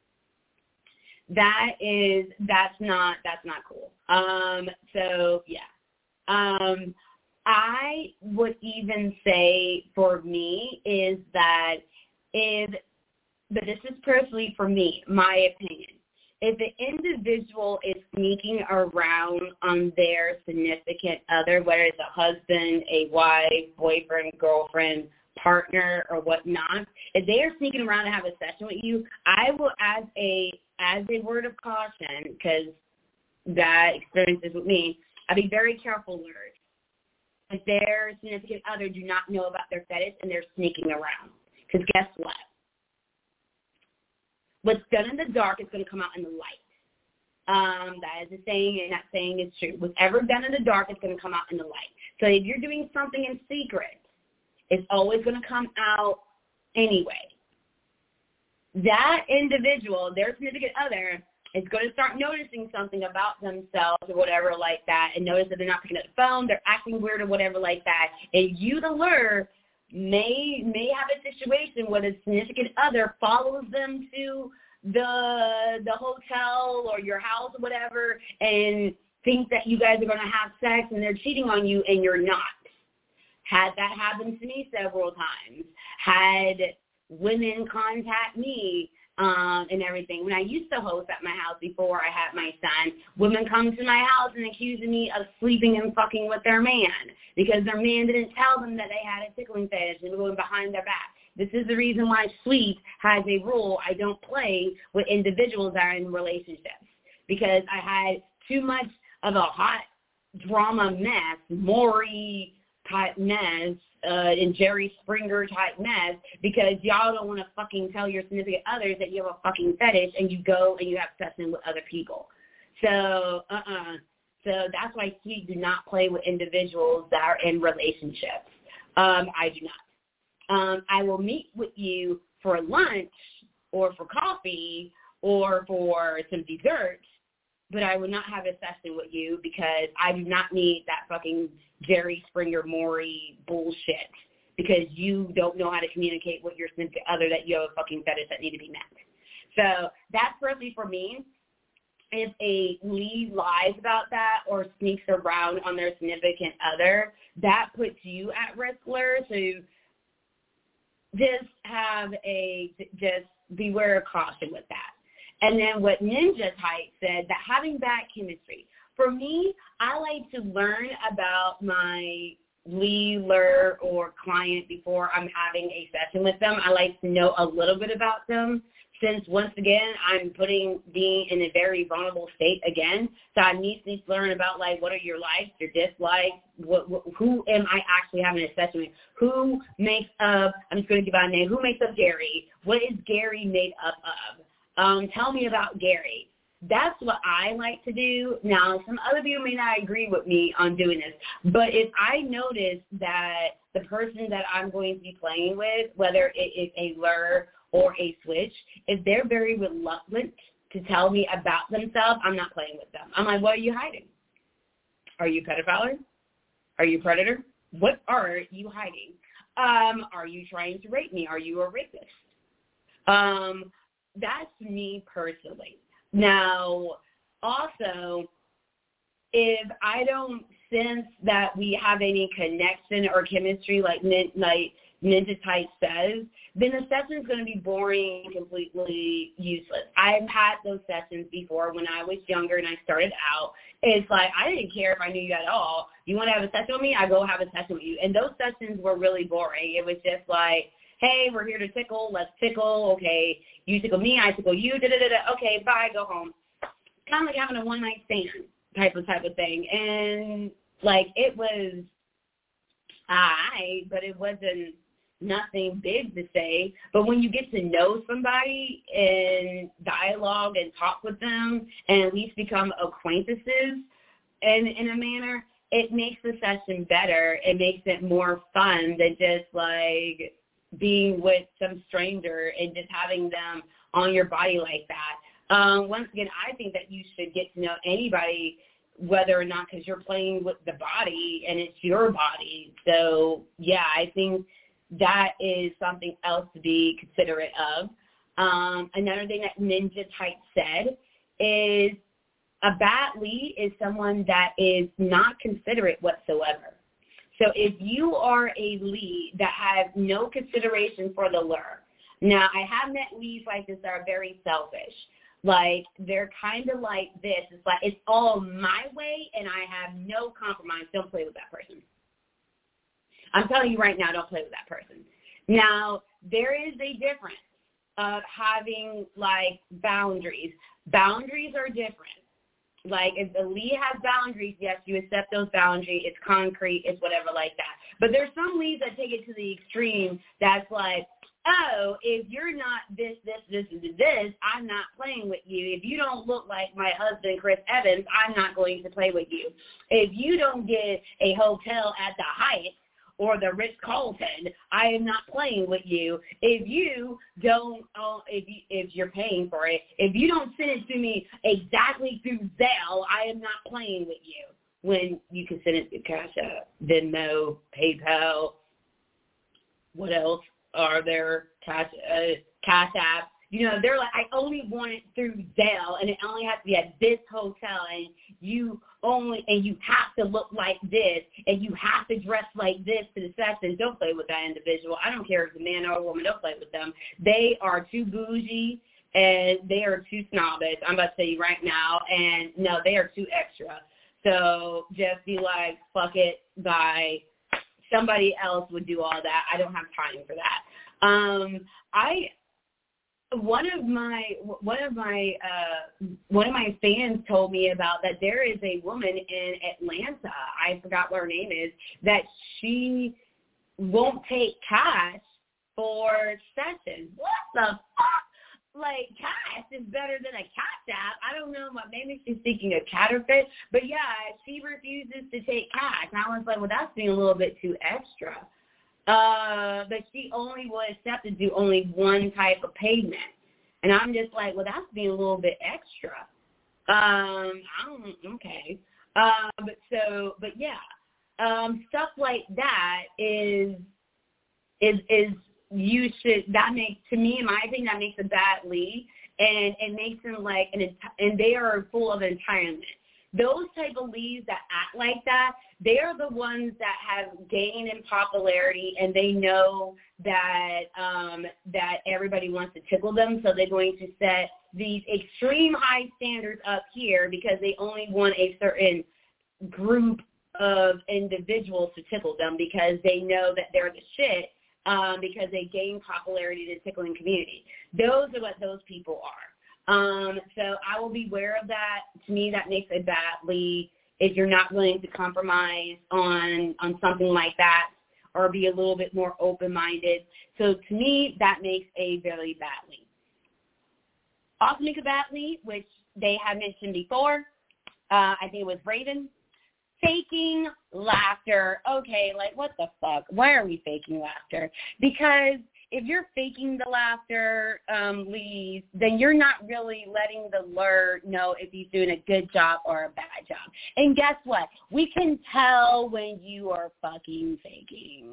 That is, that's not, that's not cool. Um, so, yeah. Um, I would even say for me is that if But this is personally for me, my opinion. If the individual is sneaking around on their significant other, whether it's a husband, a wife, boyfriend, girlfriend, partner, or whatnot, if they are sneaking around to have a session with you, I will, as a as a word of caution, because that experience is with me, I'll be very careful with it. If their significant other do not know about their fetish and they're sneaking around, because guess what? What's done in the dark is going to come out in the light. Um, that is a saying, and that saying is true. Whatever done in the dark is going to come out in the light. So if you're doing something in secret, It's always going to come out anyway. That individual, their significant other, is going to start noticing something about themselves or whatever like that, and notice that they're not picking up the phone, they're acting weird or whatever like that. And you, the lure, may may have a situation where the significant other follows them to the the hotel or your house or whatever and think that you guys are going to have sex and they're cheating on you and you're not. Had that happen to me several times. Had women contact me um, and everything. When I used to host at my house before I had my son, women come to my house and accusing me of sleeping and fucking with their man because their man didn't tell them that they had a tickling fetish and going behind their back. This is the reason why Sweet has a rule. I don't play with individuals that are in relationships because I had too much of a hot drama mess, Maury type mess, uh, and Jerry Springer type mess because y'all don't want to fucking tell your significant others that you have a fucking fetish and you go and you have sex with other people. So, uh-uh. So that's why Sweet do not play with individuals that are in relationships. Um, I do not. Um, I will meet with you for lunch or for coffee or for some dessert, but I would not have a session with you because I do not need that fucking Jerry Springer Maury bullshit because you don't know how to communicate with your significant other that you have a fucking fetish that need to be met. So that's personally for me. If a lead lies about that or sneaks around on their significant other, that puts you at risk, Lur. So just have a, just beware of caution with that. And then what Ninja Type said, that having bad chemistry. For me, I like to learn about my leader or client before I'm having a session with them. I like to know a little bit about them since, once again, I'm putting being in a very vulnerable state again. So I need to learn about, like, what are your likes, your dislikes, what, what, who am I actually having a session with? Who makes up, I'm just going to give out a name, who makes up Gary? What is Gary made up of? Um, tell me about Gary. That's what I like to do. Now, some other people may not agree with me on doing this, but if I notice that the person that I'm going to be playing with, whether it is a lure or a switch, if they're very reluctant to tell me about themselves, I'm not playing with them. I'm like, what are you hiding? Are you a pedophile? Are you a predator? What are you hiding? Um, are you trying to rape me? Are you a rapist? Um, that's me personally. Now, also, if I don't sense that we have any connection or chemistry like, like Ninja Type says, then the session is going to be boring and completely useless. I've had those sessions before when I was younger and I started out. It's like, I didn't care if I knew you at all. You want to have a session with me? I go have a session with you. And those sessions were really boring. It was just like, hey, we're here to tickle, let's tickle, okay, you tickle me, I tickle you, da-da-da-da, okay, bye, go home. Kind of like having a one-night stand type of type of thing. And, like, it was I, but it wasn't nothing big to say. But when you get to know somebody and dialogue and talk with them and at least become acquaintances in, in a manner, it makes the session better. It makes it more fun than just, like, being with some stranger and just having them on your body like that. Um, once again, I think that you should get to know anybody, whether or not, because you're playing with the body and it's your body. So, yeah, I think that is something else to be considerate of. Um, another thing that Ninja Type said is a bad lead is someone that is not considerate whatsoever. So if you are a lead that has no consideration for the lure, now I have met leads like this that are very selfish. Like, they're kind of like this. It's like, it's all my way and I have no compromise. Don't play with that person. I'm telling you right now, don't play with that person. Now, there is a difference of having, like, boundaries. Boundaries are different. Like, if the lead has boundaries, yes, you accept those boundaries. It's concrete. It's whatever like that. But there's some leads that take it to the extreme that's like, oh, if you're not this, this, this, and this, I'm not playing with you. If you don't look like my husband, Chris Evans, I'm not going to play with you. If you don't get a hotel at the Hyatt or the Ritz-Carlton. I am not playing with you. If you don't, uh, if you, if you're paying for it, if you don't send it to me exactly through Zelle, I am not playing with you. When you can send it through Cash App, Venmo, PayPal, what else are there? Cash, uh, Cash App. You know, they're like, I only want it through Zelle, and it only has to be at this hotel, and you only, and you have to look like this, and you have to dress like this to the session. Don't play with that individual. I don't care if it's a man or a woman. Don't play with them. They are too bougie, and they are too snobbish. I'm about to tell you right now, and no, they are too extra. So just be like, fuck it, bye. Somebody else would do all that. I don't have time for that. Um, I. One of my one of my uh, one of my fans told me about that there is a woman in Atlanta, I forgot what her name is, that she won't take cash for sessions. What the fuck? Like, cash is better than a Cash App. I don't know what, maybe she's thinking of counterfeit, but yeah, she refuses to take cash. And I was like, well, that's being a little bit too extra. Uh, but she only will accept to do only one type of payment. And I'm just like, well, that's being a little bit extra. Um, I don't, okay. Uh, but so, but yeah, um, stuff like that is, is, is, you should, that makes, to me, in my opinion, that makes a bad lead, and it makes them like, an, and they are full of entitlement. Those type of leads that act like that, they are the ones that have gained in popularity, and they know that um, that everybody wants to tickle them, so they're going to set these extreme high standards up here because they only want a certain group of individuals to tickle them because they know that they're the shit um, because they gain popularity to the tickling community. Those are what those people are. Um, so I will be aware of that. To me, that makes a bad lead if you're not willing to compromise on, on something like that or be a little bit more open-minded. So to me, that makes a very bad lead. Also make a bad lead, which they have mentioned before. Uh, I think it was Raven. Faking laughter. Okay, like what the fuck? Why are we faking laughter? Because if you're faking the laughter, um, Lee, then you're not really letting the lure know if he's doing a good job or a bad job. And guess what? We can tell when you are fucking faking.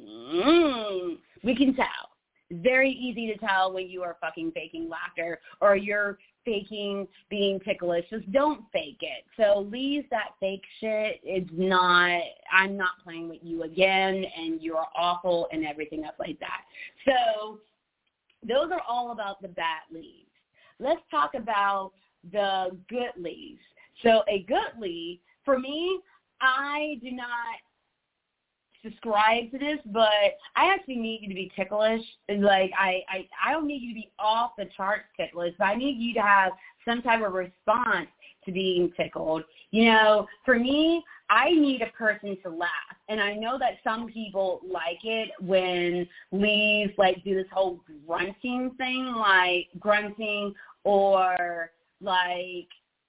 Mm, we can tell. It's very easy to tell when you are fucking faking laughter or you're faking being ticklish. Just don't fake it. So leave that fake shit. It's not, I'm not playing with you again, and you're awful and everything else like that. So those are all about the bad leads. Let's talk about the good leads. So a good lead, for me, I do not subscribe to this, but I actually need you to be ticklish. Like, I, I, I don't need you to be off the charts ticklish, but I need you to have some type of response to being tickled. You know, for me, I need a person to laugh. And I know that some people like it when leaves, like, do this whole grunting thing, like grunting or, like,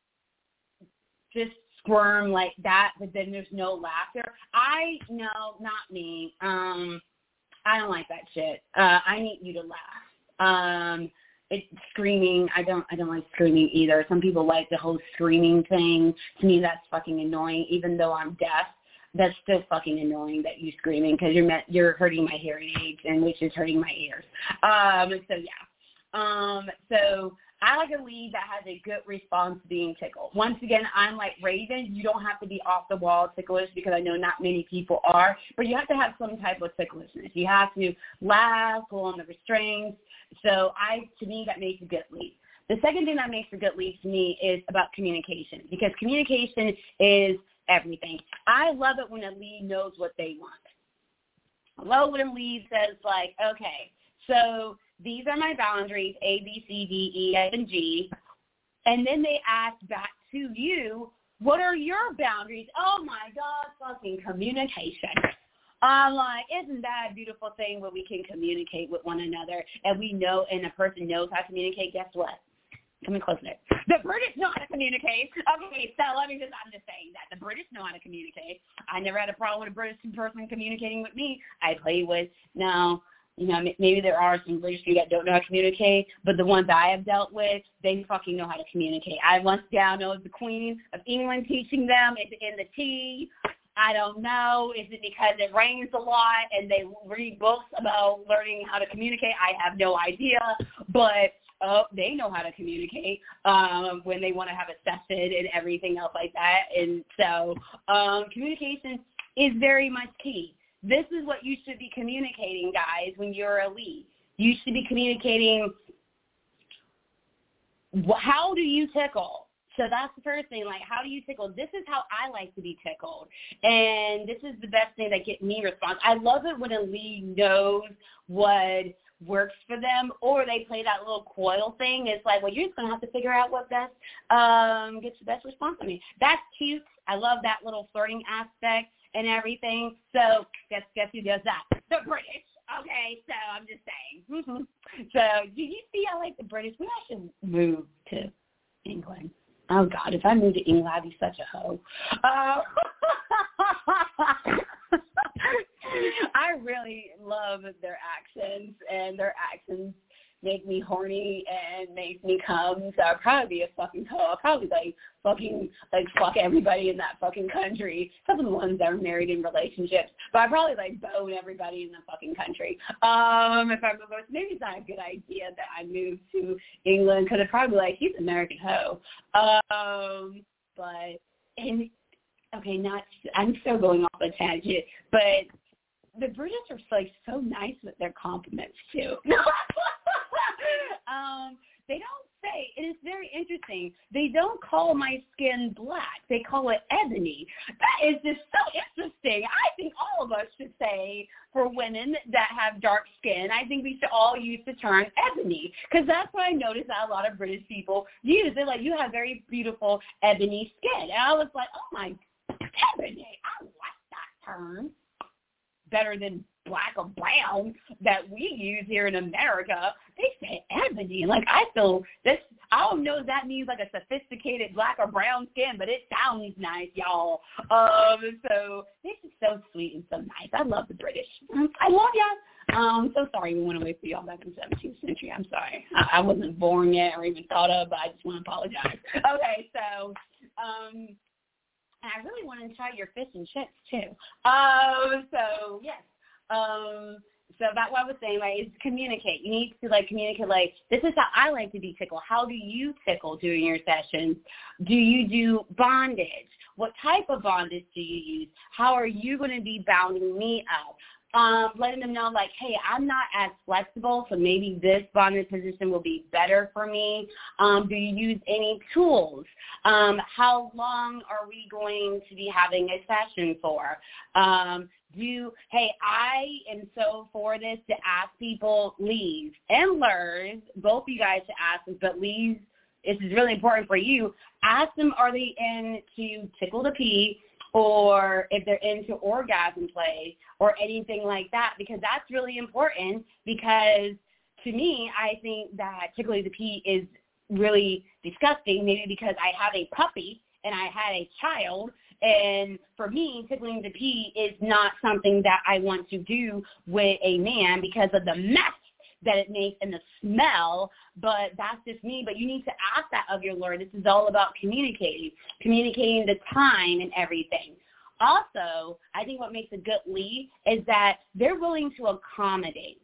just squirm like that, but then there's no laughter. I, no, not me. Um, I don't like that shit. Uh, I need you to laugh. Um, it's screaming. I don't, I don't like screaming either. Some people like the whole screaming thing. To me, that's fucking annoying. Even though I'm deaf, that's still fucking annoying that you screaming because you're met, you're hurting my hearing aids, and which is hurting my ears. Um, so yeah. Um, so I like a lead that has a good response to being tickled. Once again, I'm like Raven. You don't have to be off the wall ticklish because I know not many people are, but you have to have some type of ticklishness. You have to laugh, pull on the restraints. So I, to me, that makes a good lead. The second thing that makes a good lead to me is about communication, because communication is everything. I love it when a lead knows what they want. I love when a lead says, like, okay, so these are my boundaries, A, B, C, D, E, F, and G. And then they ask back to you, what are your boundaries? Oh, my God, fucking communication. I'm like, isn't that a beautiful thing where we can communicate with one another and we know, and a person knows how to communicate? Guess what? Come in close to it. The British know how to communicate. Okay, so let me just, I'm just saying that. The British know how to communicate. I never had a problem with a British person communicating with me. I play with, now, you know, maybe there are some British people that don't know how to communicate, but the ones I have dealt with, they fucking know how to communicate. I once downloaded the Queen of England teaching them. It's in the tea. I don't know. Is it because it rains a lot and they read books about learning how to communicate? I have no idea, but uh, they know how to communicate um, when they want to have a session and everything else like that. And so um, communication is very much key. This is what you should be communicating, guys, when you're a lead. You should be communicating, how do you tickle? So that's the first thing, like, how do you tickle? This is how I like to be tickled. And this is the best thing that gets me response. I love it when a lead knows what works for them, or they play that little coil thing. It's like, well, you're just going to have to figure out what best um, gets the best response from me. That's cute. I love that little flirting aspect and everything. So guess, guess who does that? The British. Okay, so I'm just saying. Mm-hmm. So do you see I like the British? We should move to England. Oh, God, if I moved to England, I'd be such a hoe. Uh, I really love their accents, and their accents make me horny and make me come. So I'd probably be a fucking hoe. I'd probably, like, fucking, like, fuck everybody in that fucking country. Some of the ones that are married in relationships. But I'd probably, like, bone everybody in the fucking country. Um, if I move over, maybe it's not a good idea that I move to England, because I'd probably be like, he's an American hoe. Um, but, and, okay, not, I'm still going off a tangent, but the British are, like, so nice with their compliments, too. um, they don't say, and it's very interesting, they don't call my skin black. They call it ebony. That is just so interesting. I think all of us should say, for women that have dark skin, I think we should all use the term ebony, because that's what I noticed that a lot of British people use. They're like, you have very beautiful ebony skin. And I was like, oh, my, ebony. I like that term. Better than black or brown that we use here in America. They say ebony. Like, I feel this, I don't know if that means like a sophisticated black or brown skin, but it sounds nice, y'all. Um, so this is so sweet and so nice. I love the British. I love y'all. Um, so sorry we went away for y'all back in the seventeenth century. I'm sorry. I, I wasn't born yet or even thought of, but I just want to apologize. Okay, so, um, and I really want to try your fish and chips, too. Um, so, yes. Um, so that's what I was saying, right, is communicate. You need to, like, communicate, like, this is how I like to be tickled. How do you tickle during your sessions? Do you do bondage? What type of bondage do you use? How are you going to be bounding me up? Um, letting them know, like, hey, I'm not as flexible, so maybe this bondage position will be better for me. Um, do you use any tools? Um, how long are we going to be having a session for? Um, do, hey, I am so for this to ask people, leaves and lures, both of you guys to ask this, but leaves, this is really important for you. Ask them, are they into tickle to pee? Or if they're into orgasm play or anything like that, because that's really important, because to me, I think that tickling the pee is really disgusting, maybe because I have a puppy and I had a child, and for me, tickling the pee is not something that I want to do with a man because of the mess that it makes and the smell, but that's just me. But you need to ask that of your lure. This is all about communicating, communicating the time and everything. Also, I think what makes a good lead is that they're willing to accommodate.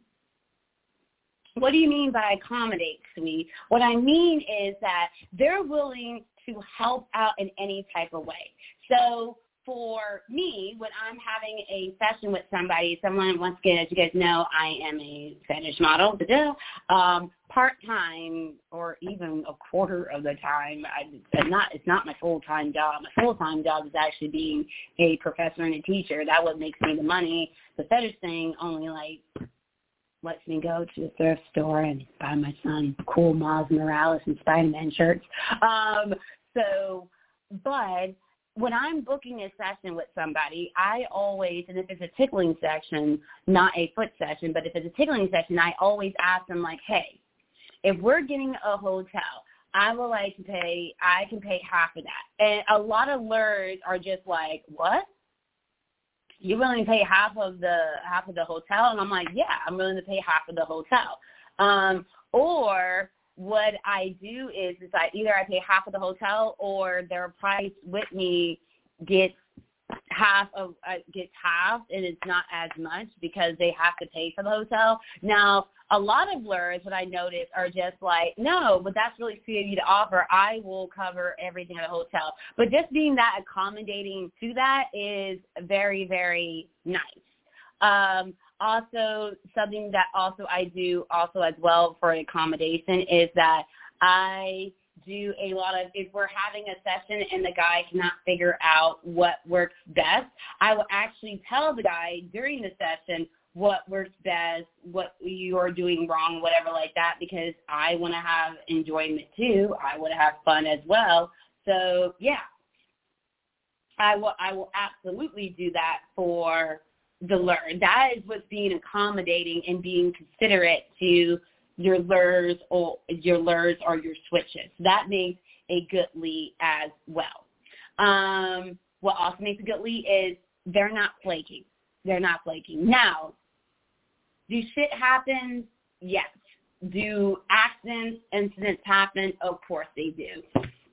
What do you mean by accommodate, sweet? What I mean is that they're willing to help out in any type of way. So for me, when I'm having a session with somebody, someone, once again, as you guys know, I am a fetish model, um, part-time or even a quarter of the time. I, it's not, it's not my full-time job. My full-time job is actually being a professor and a teacher. That what makes me the money. The fetish thing only, like, lets me go to the thrift store and buy my son cool Miles Morales and Spider-Man shirts. Um, so, but when I'm booking a session with somebody, I always, and if it's a tickling session, not a foot session, but if it's a tickling session, I always ask them, like, hey, if we're getting a hotel, I would like to pay, I can pay half of that. And a lot of lures are just like, what? You're willing to pay half of the half of the hotel? And I'm like, yeah, I'm willing to pay half of the hotel. Um, or what I do is, is I either I pay half of the hotel or their price with me gets half of uh, gets half, and it's not as much because they have to pay for the hotel. Now, a lot of lures, what I notice, are just like, no, but that's really sweet of you to offer. I will cover everything at the hotel. But just being that accommodating to that is very, very nice. Um, also, something that also I do also as well for accommodation is that I do a lot of, if we're having a session and the guy cannot figure out what works best, I will actually tell the guy during the session what works best, what you are doing wrong, whatever like that, because I want to have enjoyment too. I want to have fun as well. So, yeah, I will, I will absolutely do that for the lure. That is what's being accommodating and being considerate to your lures or your lures or your switches. That makes a good lead as well. Um, what also makes a good lead is they're not flaking. They're not flaking. Now, do shit happen? Yes. Do accidents, incidents happen? Of course they do.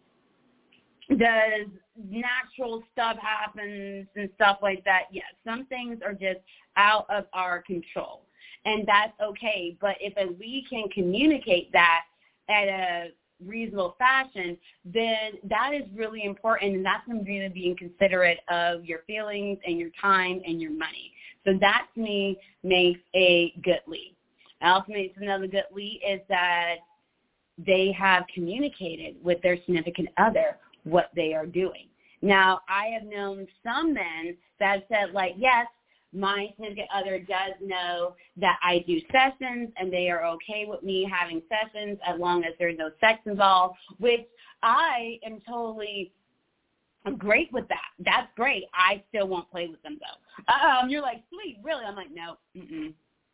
Does natural stuff happen and stuff like that? Yes. Some things are just out of our control. And that's okay. But if we can communicate that at a reasonable fashion, then that is really important. And that's going to be being considerate of your feelings and your time and your money. So that, to me, makes a good lead. Also makes another good lead is that they have communicated with their significant other what they are doing. Now, I have known some men that have said, like, yes, my significant other does know that I do sessions and they are okay with me having sessions as long as there's no sex involved, which I am totally great with that. That's great. I still won't play with them, though. Um, you're like, sweet, really? I'm like, no, mm-mm.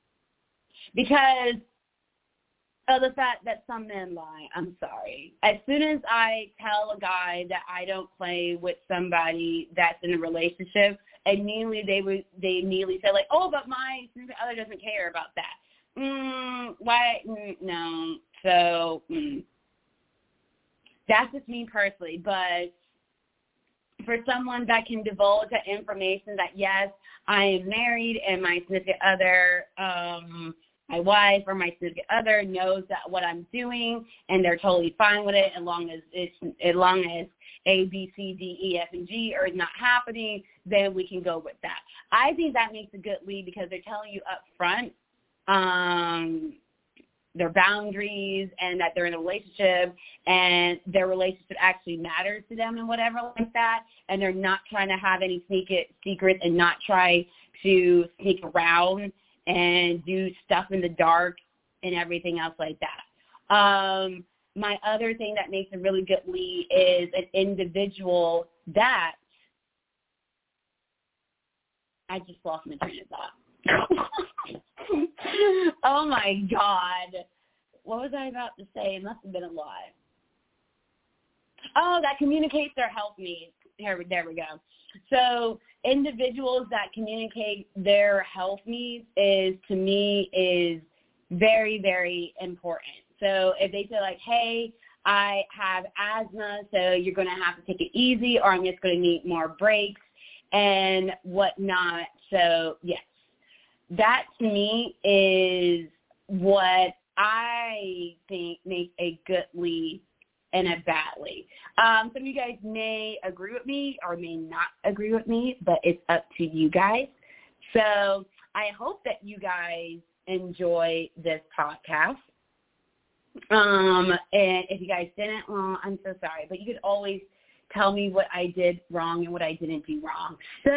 Because of the fact that some men lie. I'm sorry. As soon as I tell a guy that I don't play with somebody that's in a relationship, immediately they would they immediately say like, oh, but my significant other doesn't care about that. Mm, why? Mm, no. So mm. That's just me personally. But for someone that can divulge that information that yes, I am married and my significant other, um, my wife or my significant other knows that what I'm doing and they're totally fine with it as long as it's as long as A, B, C, D, E, F, and G are not happening, then we can go with that. I think that makes a good lead because they're telling you up front um, their boundaries and that they're in a relationship and their relationship actually matters to them and whatever like that, and they're not trying to have any sneak secrets and not try to sneak around and do stuff in the dark and everything else like that. Um, my other thing that makes a really good lead is an individual that I just lost my train of thought. Oh, my God. What was I about to say? It must have been a lie. Oh, that communicates their health needs. Here, there we go. So individuals that communicate their health needs is, to me, is very, very important. So if they say like, hey, I have asthma, so you're going to have to take it easy, or I'm just going to need more breaks and whatnot. So, yes, that to me is what I think makes a good lead and a bad lead. Um, some of you guys may agree with me or may not agree with me, but it's up to you guys. So I hope that you guys enjoy this podcast. Um, and if you guys didn't, well, I'm so sorry. But you could always tell me what I did wrong and what I didn't do wrong. So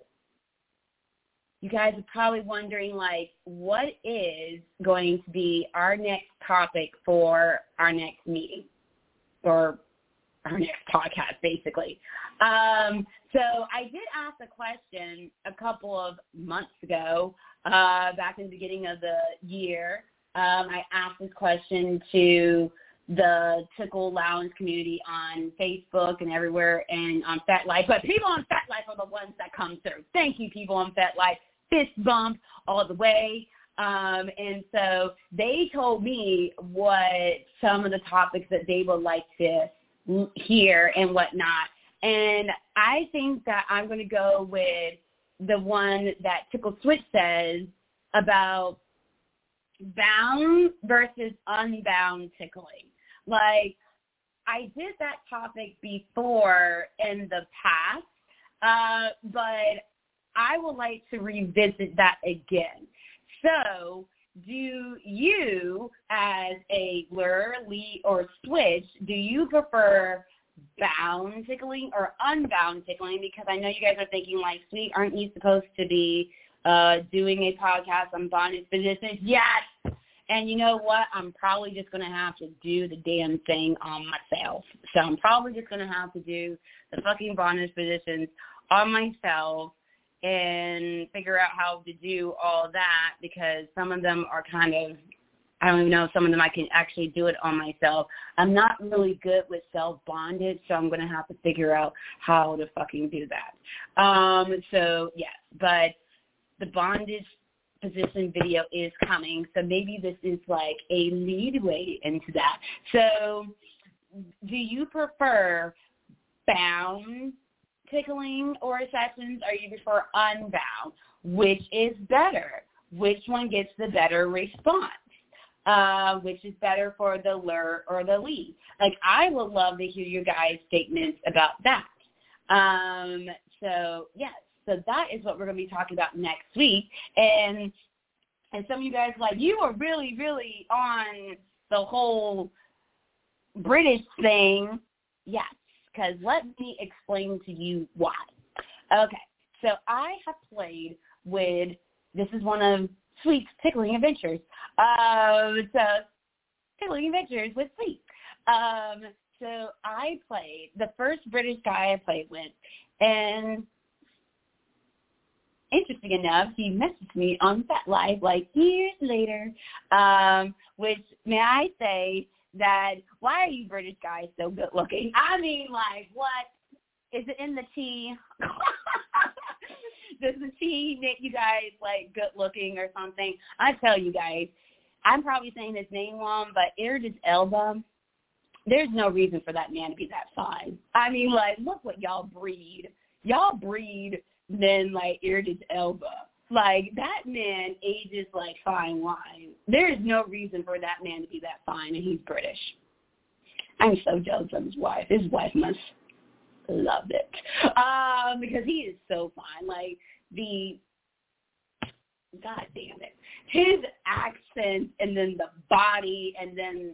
you guys are probably wondering, like, what is going to be our next topic for our next meeting or our next podcast, basically. Um, so I did ask a question a couple of months ago, uh, back in the beginning of the year. Um, I asked this question to the Tickle Lounge community on Facebook and everywhere and on FetLife. But people on FetLife are the ones that come through. Thank you, people on FetLife. Fist bump all the way. Um, and so they told me what some of the topics that they would like to hear and whatnot. And I think that I'm going to go with the one that Tickle Switch says about bound versus unbound tickling. Like, I did that topic before in the past, uh, but I would like to revisit that again. So do you, as a lure, lead, or switch, do you prefer bound tickling or unbound tickling? Because I know you guys are thinking, like, sweet, aren't you supposed to be uh, doing a podcast on bondage positions? Yes. And you know what? I'm probably just going to have to do the damn thing on myself. So I'm probably just going to have to do the fucking bondage positions on myself and figure out how to do all that, because some of them are kind of, I don't even know if some of them I can actually do it on myself. I'm not really good with self-bondage, so I'm going to have to figure out how to fucking do that. Um, so, yes, but the bondage position video is coming, so maybe this is like a leadway into that. So do you prefer bound tickling or sessions, or you prefer unbound? Which is better? Which one gets the better response? Uh, which is better for the lure or the lead? Like, I would love to hear your guys' statements about that. Um, so, yes, so that is what we're going to be talking about next week. And and some of you guys are like, you are really, really on the whole British thing. Yes, because let me explain to you why. Okay, so I have played with, this is one of Sweet's Tickling Adventures. Um, so, Tickling Adventures with Sweet. Um, so I played, the first British guy I played with, and interesting enough, he messaged me on FetLife like years later, um, which, may I say that, why are you British guys so good looking? I mean, like, what? Is it in the tea? Does the tea make you guys, like, good looking or something? I tell you guys, I'm probably saying his name wrong, but Idris Elba, there's no reason for that man to be that fine. I mean, like, look what y'all breed. Y'all breed men like Idris Elba. Like, that man ages like fine wine. There is no reason for that man to be that fine, and he's British. I'm so jealous of his wife. His wife must love it. Um, because he is so fine. Like, the, God damn it. His accent, and then the body, and then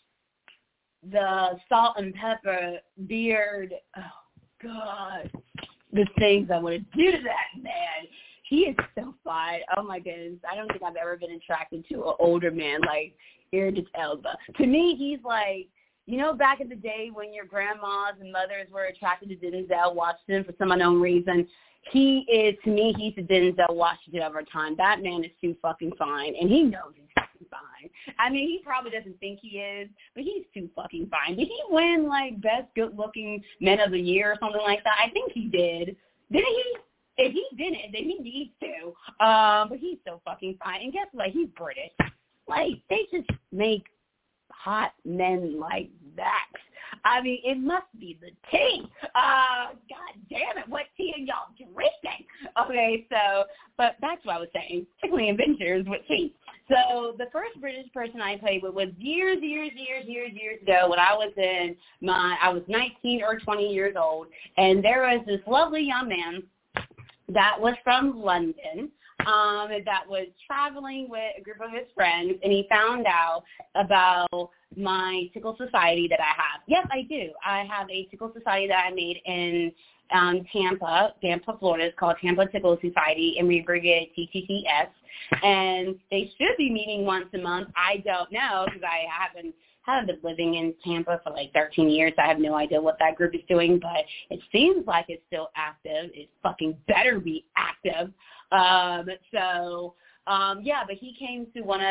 the salt and pepper beard. Oh, God. The things I want to do to that man. He is so fine. Oh, my goodness. I don't think I've ever been attracted to an older man like Idris Elba. To me, he's like, you know, back in the day when your grandmas and mothers were attracted to Denzel Washington for some unknown reason, he is, to me, he's the Denzel Washington of our time. That man is too fucking fine, and he knows he's fucking fine. I mean, he probably doesn't think he is, but he's too fucking fine. Did he win, like, best good-looking men of the year or something like that? I think he did. Didn't he? If he didn't, then he needs to. Um, but he's so fucking fine. And guess what? He's British. Like, they just make hot men like that. I mean, it must be the tea. Uh, God damn it, what tea are y'all drinking? Okay, so, but that's what I was saying. Tickling Adventures with tea. So the first British person I played with was years, years, years, years, years ago when I was in my, I was nineteen or twenty years old, and there was this lovely young man that was from London, um, that was traveling with a group of his friends, and he found out about my Tickle Society that I have. Yes, I do. I have a Tickle Society that I made in um, Tampa, Tampa, Florida. It's called Tampa Tickle Society, and we abbreviate T T T S. And they should be meeting once a month. I don't know because I haven't haven't been living in Tampa for like thirteen years. I have no idea what that group is doing, but it seems like it's still active. It fucking better be active. Um, so, um, yeah, but he came to one of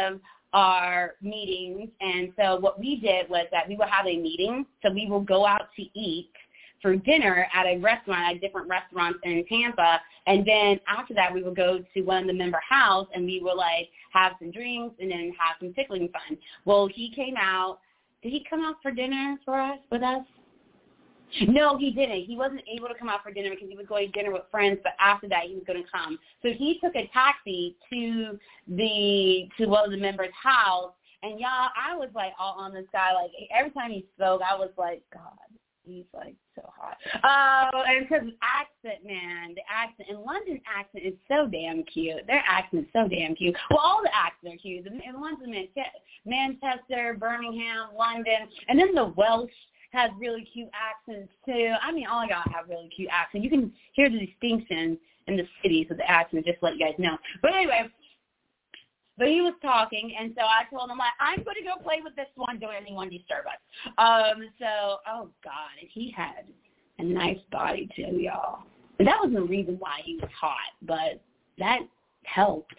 our meetings. And so what we did was that we would have a meeting. So we will go out to eat for dinner at a restaurant, at different restaurants in Tampa. And then after that, we would go to one of the member house, and we would, like, have some drinks and then have some tickling fun. Well, he came out. Did he come out for dinner for us, with us? No, he didn't. He wasn't able to come out for dinner because he was going to dinner with friends, but after that he was going to come. So he took a taxi to the to one of the members' house, and y'all, I was like all on this guy. Like every time he spoke, I was like, God, he's like so hot. Oh, uh, and because accent, man, the accent, and London accent is so damn cute. Their accent is so damn cute. Well, all the accents are cute. The, the ones in Manchester, Birmingham, London, and then the Welsh has really cute accents, too. I mean, all y'all have really cute accents. You can hear the distinction in the cities of the accents, just to let you guys know. But anyway, but he was talking, and so I told him, like, I'm going to go play with this one. Don't anyone disturb us. Um, so, oh, God, he had a nice body, too, y'all. And that was the reason why he was hot, but that helped.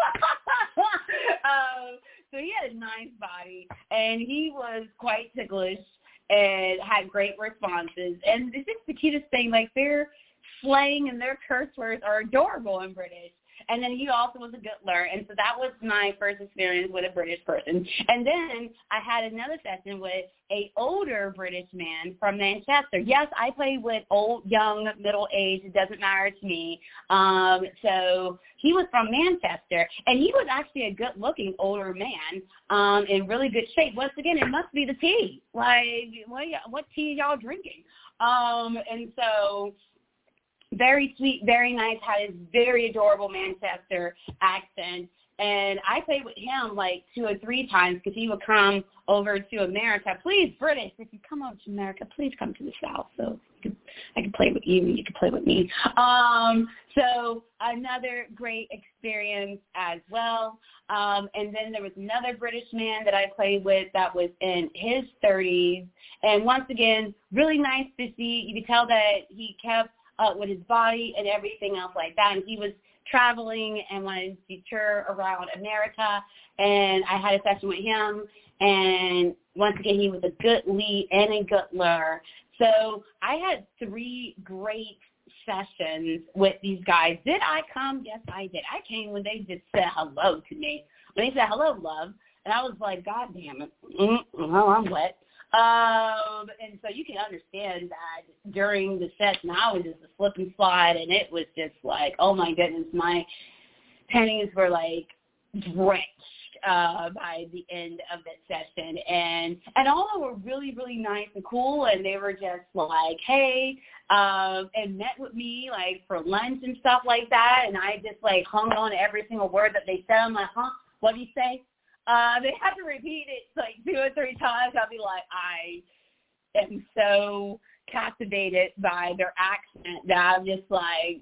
um, so he had a nice body, and he was quite ticklish and had great responses. And this is the cutest thing. Like, their slang and their curse words are adorable in British. And then he also was a good learner. And so that was my first experience with a British person. And then I had another session with a older British man from Manchester. Yes, I play with old, young, middle-aged. It doesn't matter to me. Um, so he was from Manchester. And he was actually a good-looking older man um, in really good shape. Once again, it must be the tea. Like, what, what tea are y'all drinking? Um, and so... very sweet, very nice, had his very adorable Manchester accent. And I played with him like two or three times because he would come over to America. Please, British, if you come over to America, please come to the South so I can play with you and you can play with me. Um, so another great experience as well. Um, and then there was another British man that I played with that was in his thirties. And once again, really nice to see. You could tell that he kept Uh, with his body and everything else like that. And he was traveling and wanted to tour around America. And I had a session with him. And once again, he was a good lead and a good learner. So I had three great sessions with these guys. Did I come? Yes, I did. I came when they just said hello to me. When they said, hello, love. And I was like, God damn it. Mm-hmm. Oh, I'm wet. Um, and so you can understand that during the session, I was just a slip and slide, and it was just like, oh my goodness, my pennies were like drenched uh, by the end of that session. And and all of them were really, really nice and cool, and they were just like, hey, um, and met with me like for lunch and stuff like that. And I just like hung on to every single word that they said. I'm like, huh? What do you say? Uh, they have to repeat it like two or three times. I'll be like, I am so captivated by their accent that I'm just like,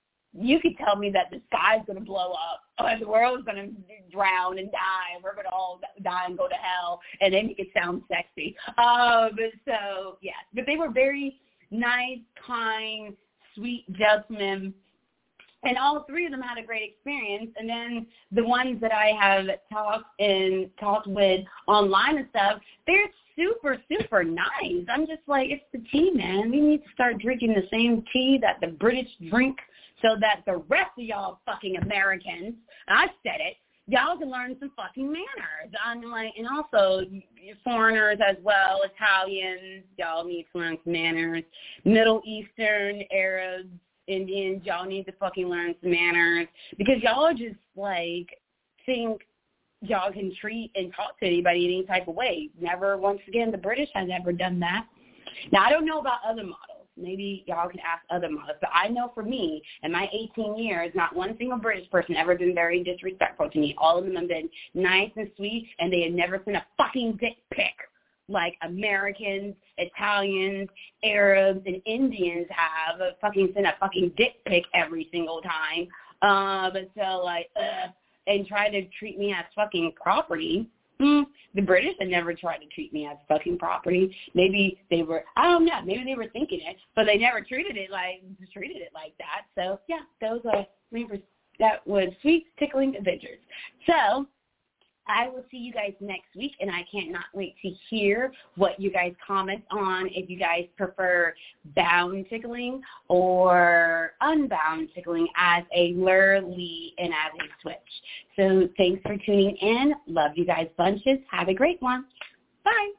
you could tell me that the sky's going to blow up or the world's going to drown and die and we're going to all die and go to hell, and then make it sound sexy. Um, so, yeah. But they were very nice, kind, sweet gentlemen. And all three of them had a great experience. And then the ones that I have talked and talked with online and stuff, they're super, super nice. I'm just like, it's the tea, man. We need to start drinking the same tea that the British drink so that the rest of y'all fucking Americans, and I said it, y'all can learn some fucking manners. I'm like, and also foreigners as well, Italians, y'all need to learn some manners. Middle Eastern, Arabs, Indians, y'all need to fucking learn some manners because y'all just, like, think y'all can treat and talk to anybody any type of way. Never, once again, the British has ever done that. Now, I don't know about other models. Maybe y'all can ask other models. But I know for me, in my eighteen years, not one single British person ever been very disrespectful to me. All of them have been nice and sweet, and they had never sent a fucking dick pic like Americans, Italians, Arabs, and Indians have fucking send a fucking dick pic every single time. Um, and so, like, uh, and try to treat me as fucking property. Mm, the British had never tried to treat me as fucking property. Maybe they were, I don't know, maybe they were thinking it, but they never treated it like, treated it like that. So, yeah, those are, that was sweet, tickling adventures. So, I will see you guys next week, and I cannot wait to hear what you guys comment on, if you guys prefer bound tickling or unbound tickling as a lure, lead, and as a switch. So thanks for tuning in. Love you guys bunches. Have a great one. Bye.